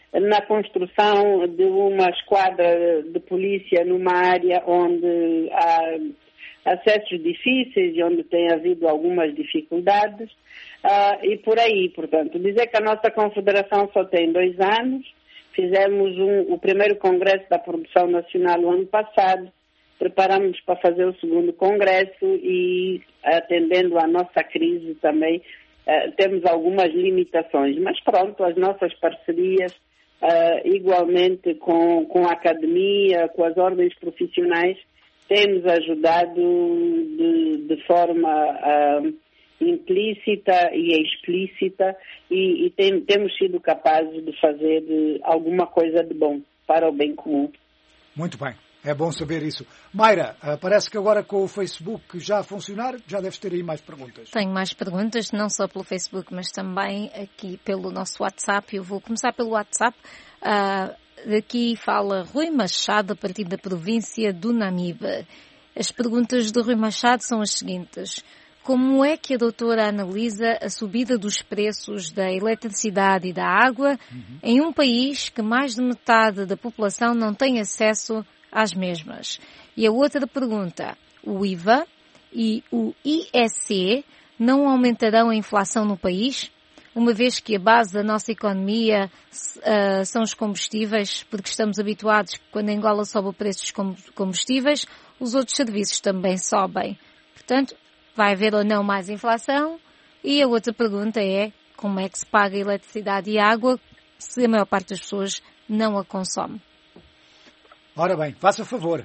na construção de uma esquadra de polícia numa área onde há acessos difíceis e onde tem havido algumas dificuldades, uh, e por aí, portanto, dizer que a nossa confederação só tem dois anos, fizemos um, o primeiro congresso da produção nacional o ano passado, preparamos para fazer o segundo congresso e, atendendo à nossa crise também, uh, temos algumas limitações, mas pronto, as nossas parcerias, uh, igualmente com, com a academia, com as ordens profissionais, temos ajudado de, de forma uh, implícita e explícita e, e tem, temos sido capazes de fazer de alguma coisa de bom para o bem comum. Muito bem, é bom saber isso. Mayra, uh, parece que agora com o Facebook já a funcionar, já deves ter aí mais perguntas. Tenho mais perguntas, não só pelo Facebook, mas também aqui pelo nosso WhatsApp. Eu vou começar pelo WhatsApp. Uh, Daqui fala Rui Machado, a partir da província do Namibe. As perguntas do Rui Machado são as seguintes. Como é que a doutora analisa a subida dos preços da eletricidade e da água uhum. em um país que mais de metade da população não tem acesso às mesmas? E a outra pergunta, o I V A e o I E C não aumentarão a inflação no país? Uma vez que a base da nossa economia uh, são os combustíveis, porque estamos habituados que quando Angola sobe o preço dos combustíveis, os outros serviços também sobem. Portanto, vai haver ou não mais inflação? E a outra pergunta é, como é que se paga a eletricidade e a água se a maior parte das pessoas não a consome? Ora bem, faça favor.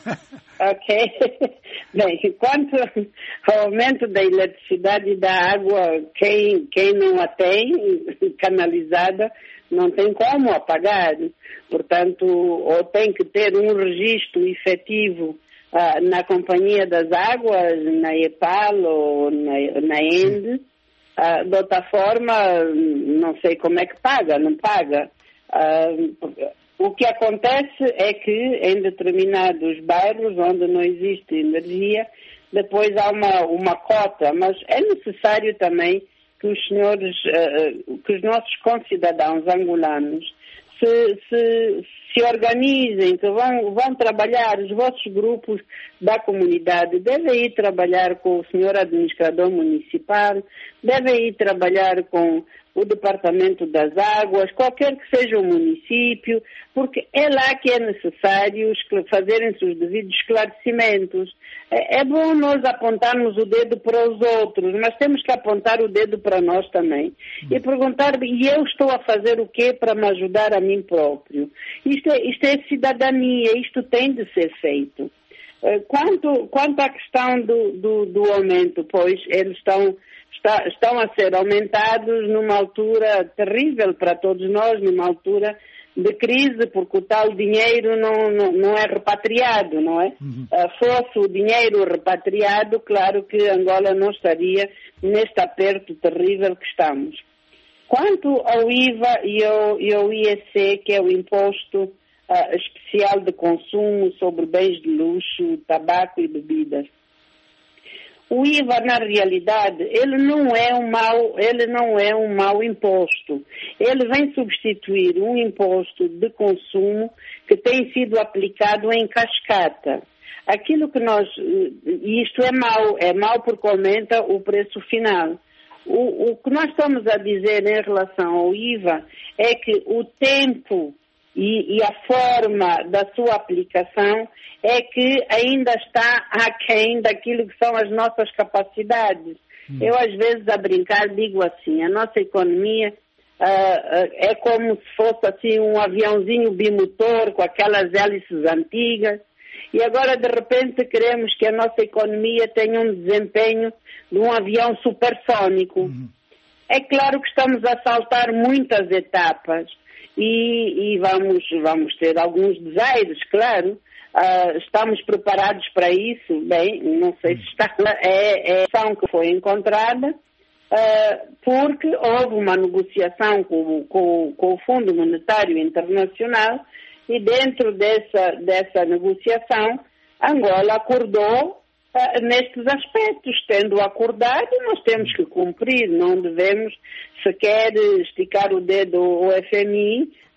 Ok. Bem, quanto ao aumento da eletricidade e da água, quem, quem não a tem canalizada não tem como apagar. Portanto, ou tem que ter um registro efetivo ah, na Companhia das Águas, na EPAL ou na, na ENDE. Ah, de outra forma, não sei como é que paga, não paga. Ah, O que acontece é que em determinados bairros onde não existe energia, depois há uma, uma cota, mas é necessário também que os senhores, uh, que os nossos concidadãos angolanos se, se, se organizem, que vão, vão trabalhar, os vossos grupos da comunidade devem ir trabalhar com o senhor administrador municipal, devem ir trabalhar com o Departamento das Águas, qualquer que seja o município, porque é lá que é necessário fazerem-se os devidos esclarecimentos. É, é bom nós apontarmos o dedo para os outros, mas temos que apontar o dedo para nós também. E perguntar, e eu estou a fazer o quê para me ajudar a mim próprio? Isto é, isto é cidadania, isto tem de ser feito. Quanto, quanto à questão do, do, do aumento, pois eles estão... Está, estão a ser aumentados numa altura terrível para todos nós, numa altura de crise, porque o tal dinheiro não, não, não é repatriado, não é? Uhum. Uh, fosse o dinheiro repatriado, claro que Angola não estaria neste aperto terrível que estamos. Quanto ao I V A e ao, e ao I E C, que é o Imposto uh, Especial de Consumo sobre Bens de Luxo, Tabaco e Bebidas, o I V A, na realidade, ele não é um mau, ele não é um mau imposto. Ele vem substituir um imposto de consumo que tem sido aplicado em cascata. Aquilo que nós, e isto é mau, é mau porque aumenta o preço final. O, o que nós estamos a dizer em relação ao I V A é que o tempo e, e a forma da sua aplicação é que ainda está aquém daquilo que são as nossas capacidades. Hum. Eu, às vezes, a brincar, digo assim, a nossa economia uh, uh, é como se fosse assim um aviãozinho bimotor com aquelas hélices antigas, e agora, de repente, queremos que a nossa economia tenha um desempenho de um avião supersônico. Hum. É claro que estamos a saltar muitas etapas e, e vamos, vamos ter alguns desaires, claro. Uh, estamos preparados para isso? Bem, não sei se está lá. É, é a ação que foi encontrada uh, porque houve uma negociação com, com, com o Fundo Monetário Internacional e dentro dessa, dessa negociação Angola acordou uh, nestes aspectos. Tendo acordado, nós temos que cumprir, não devemos sequer esticar o dedo ao F M I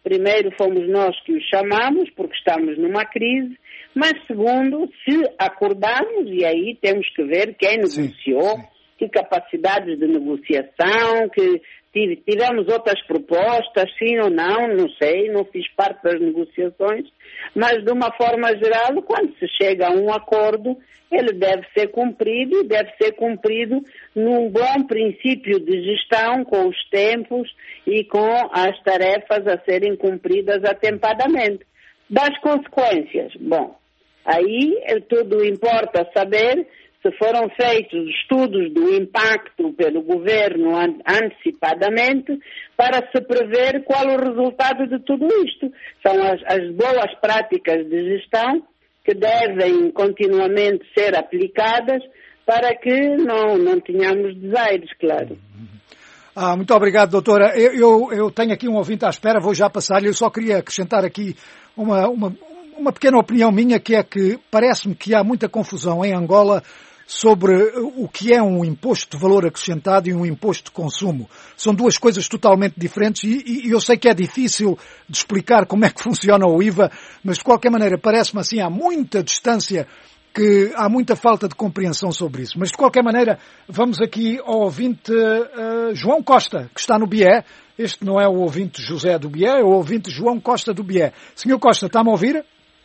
primeiro fomos nós que os chamamos, porque estamos numa crise, mas segundo, se acordamos, e aí temos que ver quem negociou, sim, sim. que capacidades de negociação, que tivemos outras propostas, sim ou não, não sei, não fiz parte das negociações, mas de uma forma geral, quando se chega a um acordo, ele deve ser cumprido e deve ser cumprido num bom princípio de gestão, com os tempos e com as tarefas a serem cumpridas atempadamente. Das consequências, bom, aí tudo importa saber se foram feitos estudos do impacto pelo governo antecipadamente para se prever qual o resultado de tudo isto. São as, as boas práticas de gestão que devem continuamente ser aplicadas para que não, não tenhamos desaires, claro. Ah, muito obrigado, doutora. Eu, eu, eu tenho aqui um ouvinte à espera, vou já passar-lhe. Eu só queria acrescentar aqui uma, uma, uma pequena opinião minha, que é que parece-me que há muita confusão em Angola sobre o que é um imposto de valor acrescentado e um imposto de consumo. São duas coisas totalmente diferentes e, e eu sei que é difícil de explicar como é que funciona o I V A, mas de qualquer maneira parece-me assim, há muita distância, que há muita falta de compreensão sobre isso. Mas de qualquer maneira, vamos aqui ao ouvinte uh, João Costa, que está no Bié. Este não é o ouvinte José do Bié, é o ouvinte João Costa do Bié. Senhor Costa, está-me a ouvir?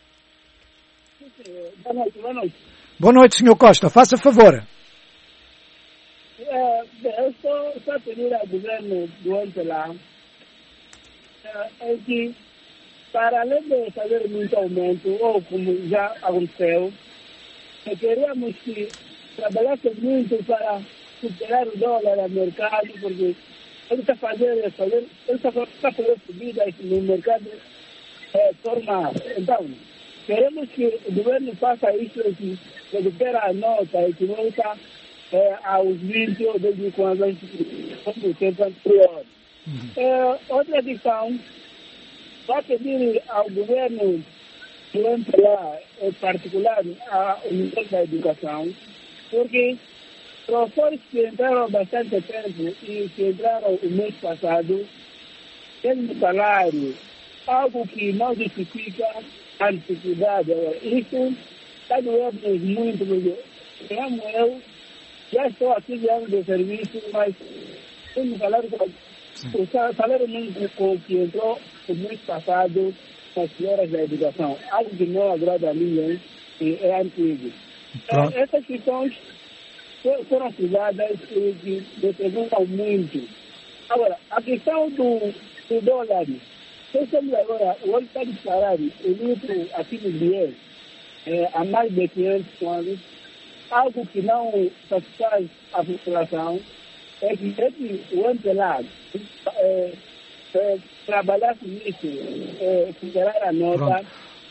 Boa noite, boa noite. Boa noite, senhor Costa. Faça favor. É, eu estou só a pedir ao governo do ente lá é, é que, para além de fazer muito aumento, ou como já aconteceu, é, queríamos que trabalhasse muito para superar o dólar no mercado, porque ele está fazendo, fazer, ele está fazendo subidas no mercado é, formal. Então, queremos que o governo faça isso aqui, recupera a nota e que volta é, aos vinte ou desde quando a gente como tempo anterior. Uhum. É, outra questão, vai pedir ao governo do lá, em particular ao Ministério da Educação, porque professores que entraram há bastante tempo e que entraram o mês passado têm um salário, algo que não justifica a dificuldade. Isso está doendo muito, porque mesmo eu já estou há quinze anos de serviço, mas tenho um salário, o salário mínimo que entrou no mês passado nas senhoras da educação, algo que não agrada a ninguém, e é antigo. Então, essas questões foram cuidadas e que representam muito. Agora, a questão do, do dólar, pensamos agora, o olho está disparado, o litro aqui no Bié, é, há mais de quinhentos anos, algo que não satisfaz a população, é que esse, o ente lá é, é, trabalhasse nisso, é, superar a nota.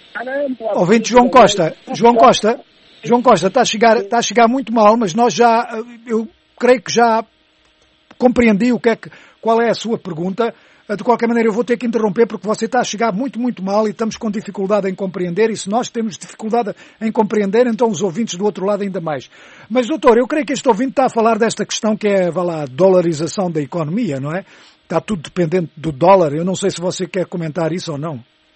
Ouvinte João Costa, João Costa, João Costa, está a chegar, está a chegar muito mal, mas nós já, eu creio que já compreendi o que é que, qual é a sua pergunta. De qualquer maneira, eu vou ter que interromper porque você está a chegar muito, muito mal e estamos com dificuldade em compreender, e se nós temos dificuldade em compreender, então os ouvintes do outro lado ainda mais. Mas, doutor, eu creio que este ouvinte está a falar desta questão que é, vá lá, a dolarização da economia, não é? Está tudo dependente do dólar. Eu não sei se você quer comentar isso ou não.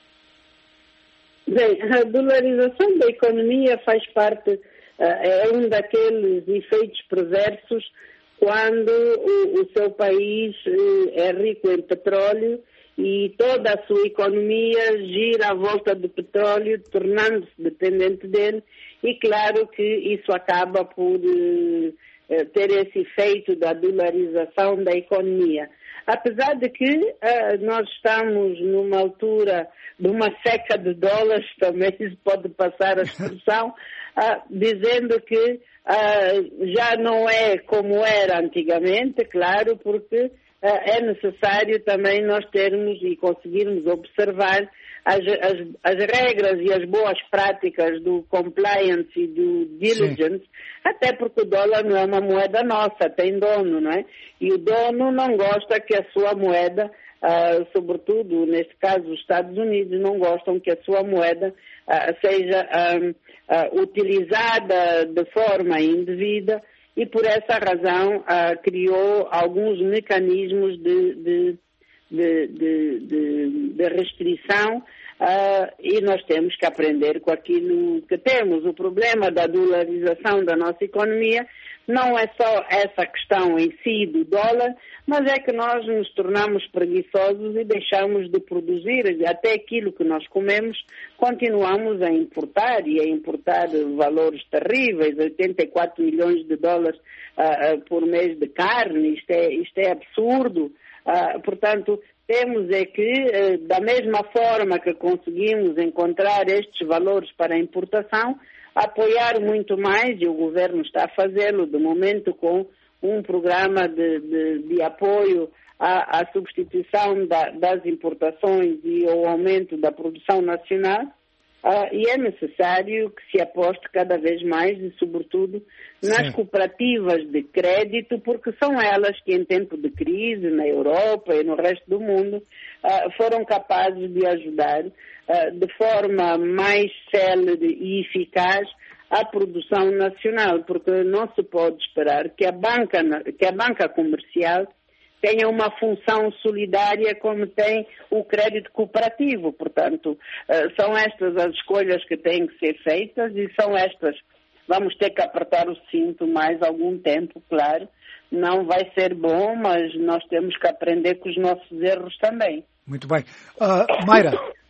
Bem, a dolarização da economia faz parte, é um daqueles efeitos perversos quando o, o seu país é rico em petróleo e toda a sua economia gira à volta do petróleo, tornando-se dependente dele, e claro que isso acaba por eh, ter esse efeito da dolarização da economia. Apesar de que uh, nós estamos numa altura de uma seca de dólares, também se pode passar a expressão, uh, dizendo que uh, já não é como era antigamente, claro, porque uh, é necessário também nós termos e conseguirmos observar as, as, as regras e as boas práticas do compliance e do diligence, sim, até porque o dólar não é uma moeda nossa, tem dono, não é? E o dono não gosta que a sua moeda, uh, sobretudo, neste caso, os Estados Unidos, não gostam que a sua moeda uh, seja um, uh, utilizada de forma indevida, e por essa razão uh, criou alguns mecanismos de, de, de, de, de, de restrição, uh, e nós temos que aprender com aquilo que temos. O problema da dolarização da nossa economia não é só essa questão em si do dólar, mas é que nós nos tornamos preguiçosos e deixamos de produzir. Até aquilo que nós comemos, continuamos a importar, e a importar valores terríveis, oitenta e quatro milhões de dólares uh, uh, por mês de carne. Isto é, isto é absurdo. Uh, portanto, temos é que, uh, da mesma forma que conseguimos encontrar estes valores para a importação, apoiar muito mais, e o governo está a fazê-lo, de momento, com um programa de, de, de apoio à, à substituição da, das importações e ao aumento da produção nacional, uh, e é necessário que se aposte cada vez mais, e sobretudo nas Sim. cooperativas de crédito, porque são elas que, em tempo de crise, na Europa e no resto do mundo, uh, foram capazes de ajudar uh, de forma mais célere e eficaz a produção nacional, porque não se pode esperar que a banca, que a banca comercial tenha uma função solidária como tem o crédito cooperativo. Portanto, são estas as escolhas que têm que ser feitas, e são estas. Vamos ter que apertar o cinto mais algum tempo, claro. Não vai ser bom, mas nós temos que aprender com os nossos erros também. Muito bem. Uh, Mayra.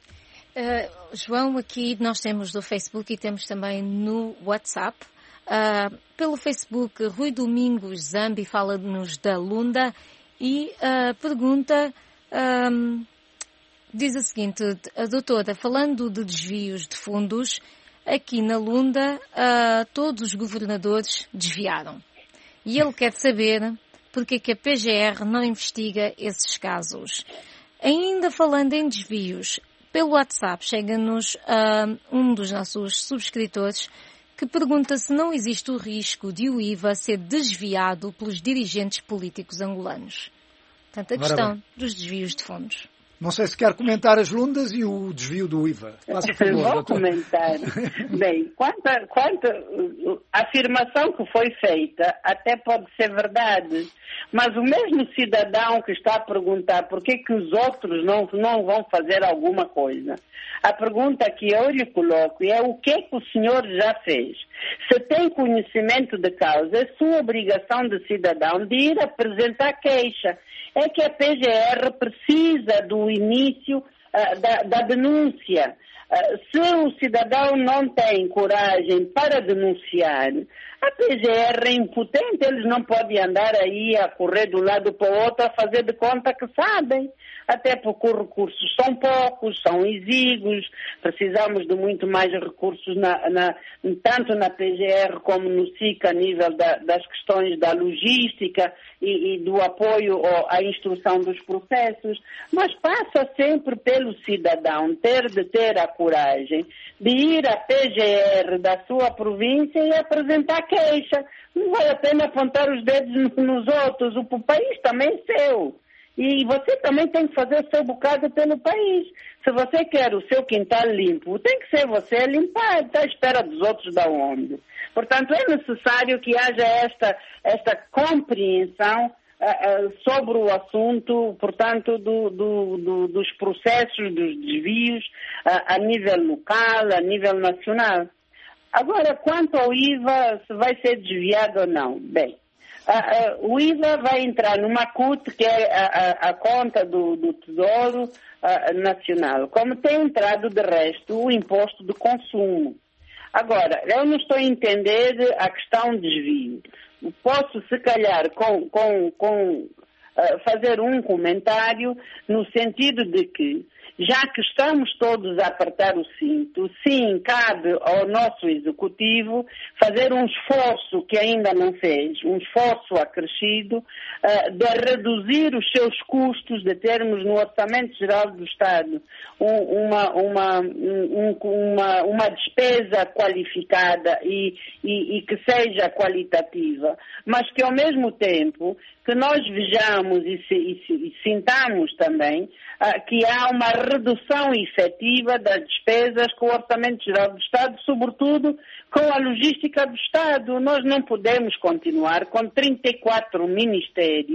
Uh, João, aqui nós temos do Facebook e temos também no WhatsApp. Uh, pelo Facebook, Rui Domingos Zambi fala-nos da Lunda e uh, pergunta, um, diz o seguinte: a doutora, falando de desvios de fundos, aqui na Lunda uh, todos os governadores desviaram. E ele quer saber porque é que a P G R não investiga esses casos. Ainda falando em desvios, pelo WhatsApp chega-nos uh, um dos nossos subscritores que pergunta se não existe o risco de o I V A ser desviado pelos dirigentes políticos angolanos. Portanto, a questão dos desvios de fundos. Não sei se quer comentar as lundas e o desvio do I V A. Faça favor, Vou doutor. comentar. Bem, quanto, a, quanto a afirmação que foi feita até pode ser verdade, mas o mesmo cidadão que está a perguntar por que que os outros não, não vão fazer alguma coisa, a pergunta que eu lhe coloco é: o que é que o senhor já fez? Se tem conhecimento de causa, é sua obrigação de cidadão de ir apresentar queixa. É que a P G R precisa do início uh, da, da denúncia. Uh, se o cidadão não tem coragem para denunciar, a P G R é impotente, eles não podem andar aí a correr de um lado para o outro a fazer de conta que sabem. Até porque os recursos são poucos, são exíguos, precisamos de muito mais recursos, na, na, tanto na P G R como no S I C, a nível da, das questões da logística e, e do apoio à instrução dos processos, mas passa sempre pelo cidadão ter de ter a coragem de ir à P G R da sua província e apresentar queixa. Não vale a pena apontar os dedos nos outros, o país também é seu. E você também tem que fazer o seu bocado pelo país. Se você quer o seu quintal limpo, tem que ser você a limpar, está à espera dos outros da onde. Portanto, é necessário que haja esta, esta compreensão uh, uh, sobre o assunto, portanto, do, do, do, dos processos, dos desvios uh, a nível local, a nível nacional. Agora, quanto ao I V A, se vai ser desviado ou não? Bem, Uh, uh, o I V A vai entrar numa C U T, que é a, a, a conta do, do Tesouro uh, Nacional, como tem entrado, de resto, o imposto de consumo. Agora, eu não estou a entender a questão de desvio. Posso, se calhar, com, com, com, uh, fazer um comentário no sentido de que, já que estamos todos a apertar o cinto, sim, cabe ao nosso Executivo fazer um esforço que ainda não fez, um esforço acrescido, uh, de reduzir os seus custos, de termos no Orçamento Geral do Estado um, uma, uma, um, uma, uma despesa qualificada e, e, e que seja qualitativa, mas que ao mesmo tempo que nós vejamos e, se, e, se, e sintamos também uh, que há uma redução efetiva das despesas com o Orçamento Geral do Estado, sobretudo com a logística do Estado. Nós não podemos continuar com trinta e quatro ministérios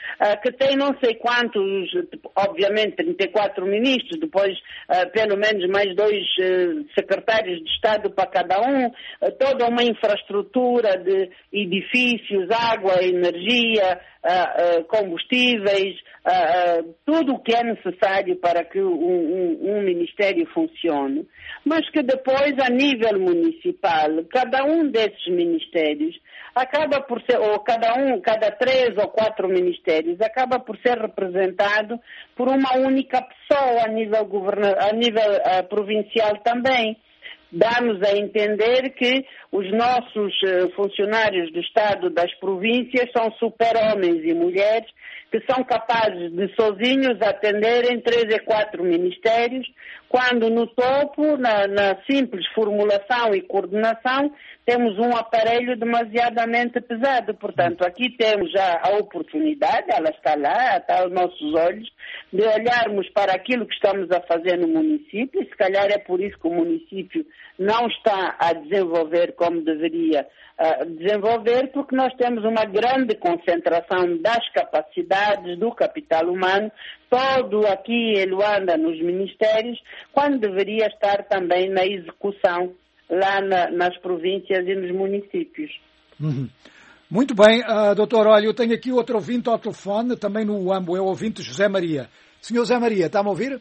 uh, que tem não sei quantos, obviamente trinta e quatro ministros, depois uh, pelo menos mais dois uh, secretários de Estado para cada um, uh, toda uma infraestrutura de edifícios, água, energia, uh, uh, combustíveis, uh, uh, tudo o que é necessário para que um, um, um ministério funcione, mas que depois, a nível municipal, cada um desses ministérios acaba por ser, ou cada um, cada três ou quatro ministérios, acaba por ser representado por uma única pessoa a nível, governa, a nível uh, provincial também. Dá-nos a entender que os nossos uh, funcionários do Estado das províncias são super-homens e mulheres que são capazes de sozinhos atenderem três e quatro ministérios, quando no topo, na, na simples formulação e coordenação, temos um aparelho demasiadamente pesado. Portanto, aqui temos já a oportunidade, ela está lá, está aos nossos olhos, de olharmos para aquilo que estamos a fazer no município, e se calhar é por isso que o município não está a desenvolver como deveria uh, desenvolver, porque nós temos uma grande concentração das capacidades do capital humano, todo aqui em Luanda nos ministérios, quando deveria estar também na execução lá na, nas províncias e nos municípios. Uhum. Muito bem, uh, doutor, olha, eu tenho aqui outro ouvinte ao telefone, também no UAMBO, é o ouvinte José Maria. Senhor José Maria, está-me a ouvir?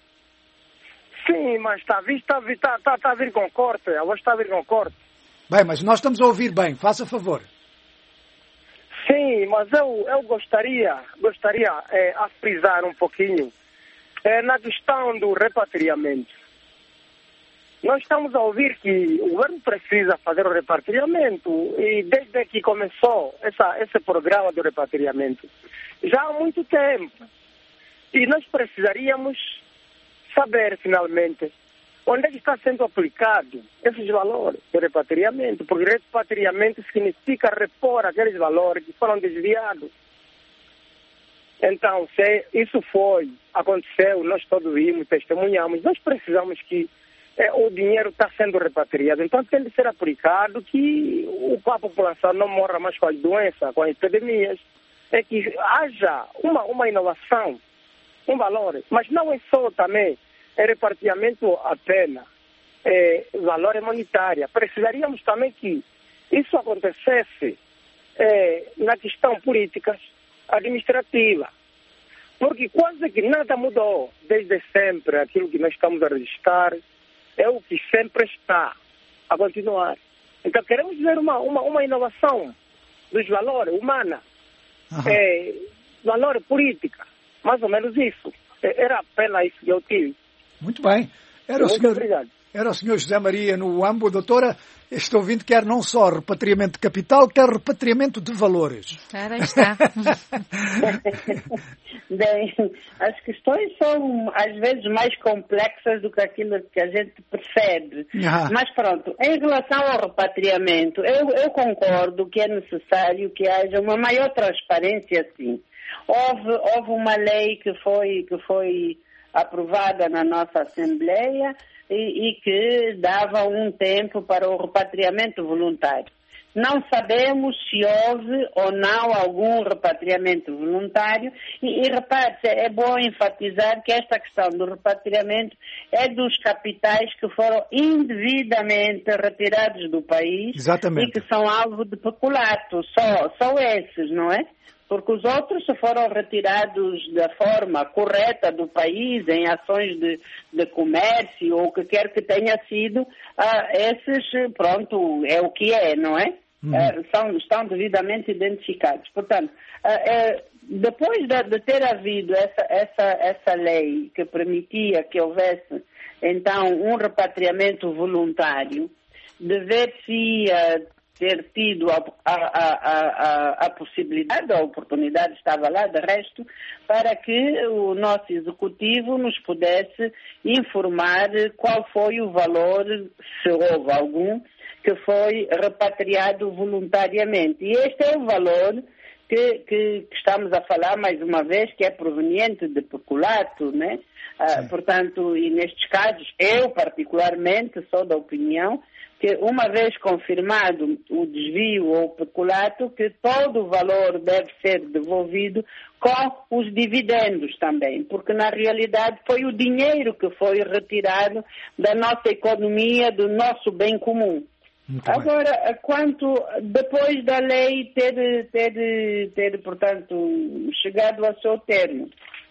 Sim, mas está a vir, está a vir, está, está, está a vir com corte, a voz está a vir com corte. Bem, mas nós estamos a ouvir bem, faça favor. Sim, mas eu, eu gostaria, gostaria é, a frisar um pouquinho é, na questão do repatriamento. Nós estamos a ouvir que o governo precisa fazer o repatriamento e desde que começou essa, esse programa do repatriamento, já há muito tempo. E nós precisaríamos saber, finalmente, onde é que está sendo aplicado esses valores de repatriamento, porque repatriamento significa repor aqueles valores que foram desviados. Então, se isso foi, aconteceu, nós todos vimos, testemunhamos, nós precisamos que é, o dinheiro está sendo repatriado. Então, tem de ser aplicado que o, a população não morra mais com as doenças, com as epidemias, é que haja uma, uma inovação, um valor, mas não é só também é repartimento apenas, é, valor monetário. Precisaríamos também que isso acontecesse é, na questão política, administrativa, porque quase que nada mudou desde sempre. Aquilo que nós estamos a registrar é o que sempre está a continuar. Então queremos ver uma, uma, uma inovação dos valores humanos, é, valor política, mais ou menos isso. Era apenas isso que eu tive. Muito bem. Era o, Muito senhor, obrigado. Era o senhor José Maria no UAMBO. Doutora, este ouvinte quer não só repatriamento de capital, quer repatriamento de valores. Ora, está. Bem, as questões são às vezes mais complexas do que aquilo que a gente percebe. Ah. Mas pronto, em relação ao repatriamento, eu, eu concordo que é necessário que haja uma maior transparência, sim. Houve, houve uma lei que foi, que foi aprovada na nossa Assembleia e, e que dava um tempo para o repatriamento voluntário. Não sabemos se houve ou não algum repatriamento voluntário e, e repare-se, é bom enfatizar que esta questão do repatriamento é dos capitais que foram indevidamente retirados do país. Exatamente. E que são alvo de peculato, só, só esses, não é? Porque os outros se foram retirados da forma correta do país, em ações de, de comércio ou o que quer que tenha sido, ah, esses, pronto, é o que é, não é? Uhum. Ah, são, estão devidamente identificados. Portanto, ah, é, depois de, de ter havido essa, essa, essa lei que permitia que houvesse, então, um repatriamento voluntário, dever-se ter tido a, a, a, a, a possibilidade, a oportunidade estava lá, de resto, para que o nosso executivo nos pudesse informar qual foi o valor, se houve algum, que foi repatriado voluntariamente. E este é o valor que, que, que estamos a falar, mais uma vez, que é proveniente de peculato, né? Uh, portanto, e nestes casos, eu particularmente sou da opinião que, uma vez confirmado o desvio ou o peculato, que todo o valor deve ser devolvido com os dividendos também, porque na realidade foi o dinheiro que foi retirado da nossa economia, do nosso bem comum. Muito Agora, bem. quanto depois da lei ter, ter, ter, portanto, chegado ao seu termo,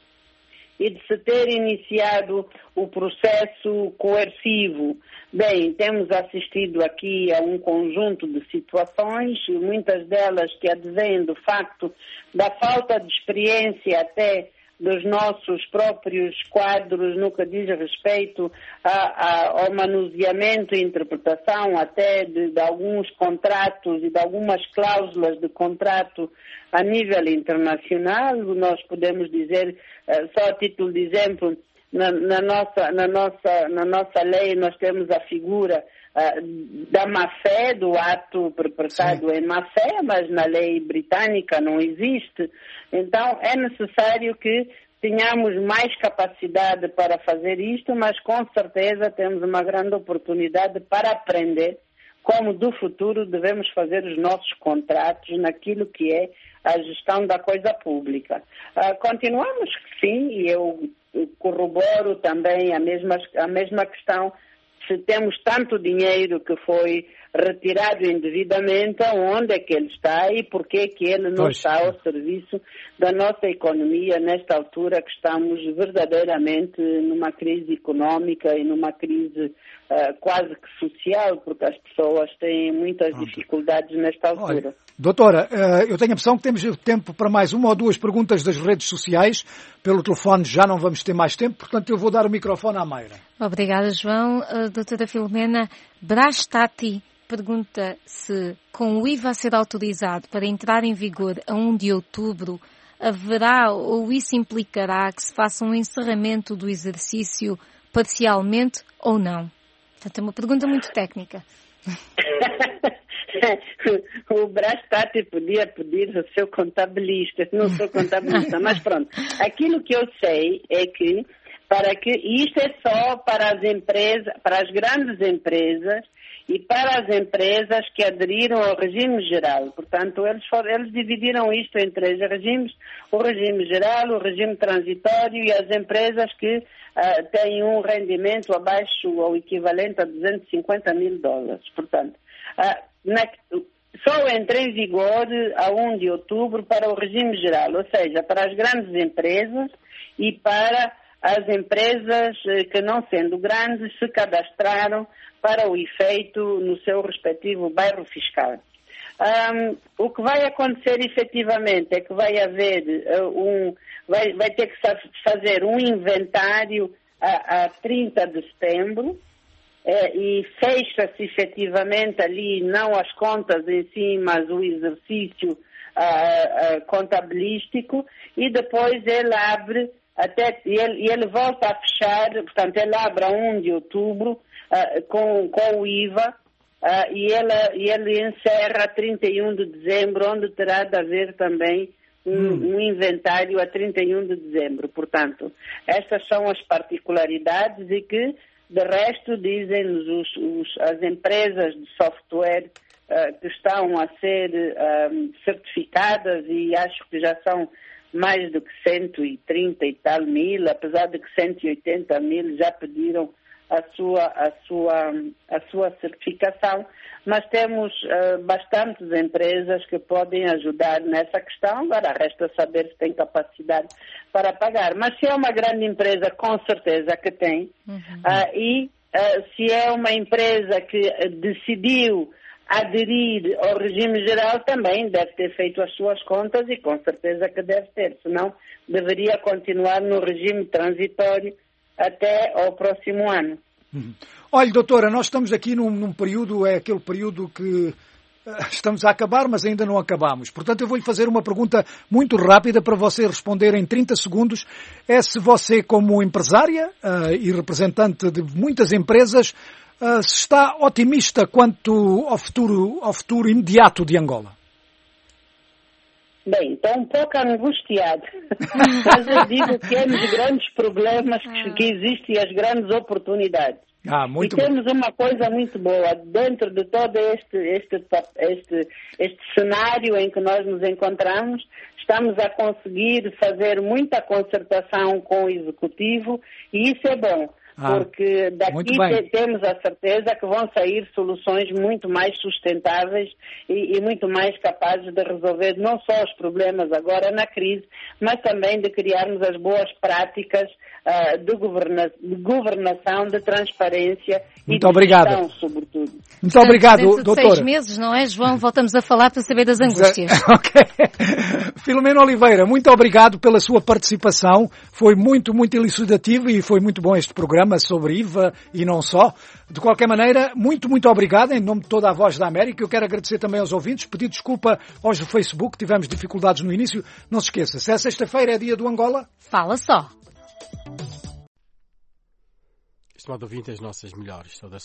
e de se ter iniciado o processo coercivo, bem, temos assistido aqui a um conjunto de situações, muitas delas que advêm do facto da falta de experiência até dos nossos próprios quadros no que diz respeito a, a, ao manuseamento e interpretação até de, de alguns contratos e de algumas cláusulas de contrato a nível internacional. Nós podemos dizer, só a título de exemplo, na, na, nossa, na, nossa, na nossa lei nós temos a figura uh, da má-fé, do ato perpetrado Sim. em má-fé, mas na lei britânica não existe. Então é necessário que tenhamos mais capacidade para fazer isto, mas com certeza temos uma grande oportunidade para aprender como do futuro devemos fazer os nossos contratos naquilo que é a gestão da coisa pública. Uh, continuamos que sim, e eu corroboro também a mesma, a mesma questão, se temos tanto dinheiro que foi retirado indevidamente, onde é que ele está e por que que ele não pois. está ao serviço da nossa economia nesta altura que estamos verdadeiramente numa crise económica e numa crise uh, quase que social, porque as pessoas têm muitas Pronto. dificuldades nesta altura. Olha, doutora, uh, eu tenho a impressão que temos tempo para mais uma ou duas perguntas das redes sociais. Pelo telefone já não vamos ter mais tempo, portanto eu vou dar o microfone à Mayra. Obrigada, João. Uh, doutora Filomena, Brastati pergunta se, com o I V A a ser autorizado para entrar em vigor a primeiro de outubro, haverá ou isso implicará que se faça um encerramento do exercício parcialmente ou não? Portanto, é uma pergunta muito técnica. O Brastati podia pedir ao seu contabilista, não sou contabilista, mas pronto. Aquilo que eu sei é que, para que isto é só para as empresas, para as grandes empresas, e para as empresas que aderiram ao regime geral. Portanto, eles, foram, eles dividiram isto em três regimes: o regime geral, o regime transitório e as empresas que uh, têm um rendimento abaixo ou equivalente a duzentos e cinquenta mil dólares. Portanto, uh, na, só entra em vigor a primeiro de outubro para o regime geral, ou seja, para as grandes empresas e para as empresas que, não sendo grandes, se cadastraram para o efeito no seu respectivo bairro fiscal. Um, o que vai acontecer efetivamente é que vai haver uh, um, vai, vai ter que fazer um inventário a, a trinta de setembro uh, e fecha-se efetivamente ali não as contas em si, mas o exercício uh, uh, contabilístico, e depois ele abre até, e ele, e ele volta a fechar, portanto ele abre a primeiro de outubro Uh, com, com o I V A uh, e, ele, e ele encerra a trinta e um de dezembro, onde terá de haver também um, hum. um inventário a trinta e um de dezembro. Portanto, estas são as particularidades e que, de resto, dizem-nos os, os, as empresas de software uh, que estão a ser uh, certificadas, e acho que já são mais do que cento e trinta e tal mil, apesar de que cento e oitenta mil já pediram a sua, a sua, a sua certificação, mas temos uh, bastantes empresas que podem ajudar nessa questão. Agora resta saber se tem capacidade para pagar. Mas se é uma grande empresa, com certeza que tem. Uhum. Uh, e uh, se é uma empresa que decidiu aderir ao regime geral, também deve ter feito as suas contas, e com certeza que deve ter, senão deveria continuar no regime transitório até ao próximo ano. Uhum. Olha, doutora, nós estamos aqui num, num período, é aquele período que uh, estamos a acabar, mas ainda não acabamos. Portanto, eu vou-lhe fazer uma pergunta muito rápida para você responder em trinta segundos. É se você, como empresária uh, e representante de muitas empresas, uh, se está otimista quanto ao futuro, ao futuro imediato de Angola. Bem, estou um pouco angustiado, mas eu digo que temos grandes problemas que, que existem e as grandes oportunidades. Ah, muito e temos bom. uma coisa muito boa, dentro de todo este, este, este, este cenário em que nós nos encontramos, estamos a conseguir fazer muita concertação com o Executivo e isso é bom. Ah, porque daqui te, temos a certeza que vão sair soluções muito mais sustentáveis e, e muito mais capazes de resolver não só os problemas agora na crise, mas também de criarmos as boas práticas uh, de, governa de governação, de transparência muito e de obrigado. gestão, sobretudo. Muito Portanto, obrigado, dentro doutora. De seis meses, não é, João? Voltamos a falar para saber das angústias. Ok. Filomena Oliveira, muito obrigado pela sua participação. Foi muito, muito elucidativo e foi muito bom este programa sobre I V A e não só. De qualquer maneira, muito, muito obrigado em nome de toda a Voz da América. Eu quero agradecer também aos ouvintes, pedir desculpa aos do Facebook, tivemos dificuldades no início. Não se esqueça, se é sexta-feira, é dia do Angola. Fala só. Estimado ouvinte, as nossas melhores saudações.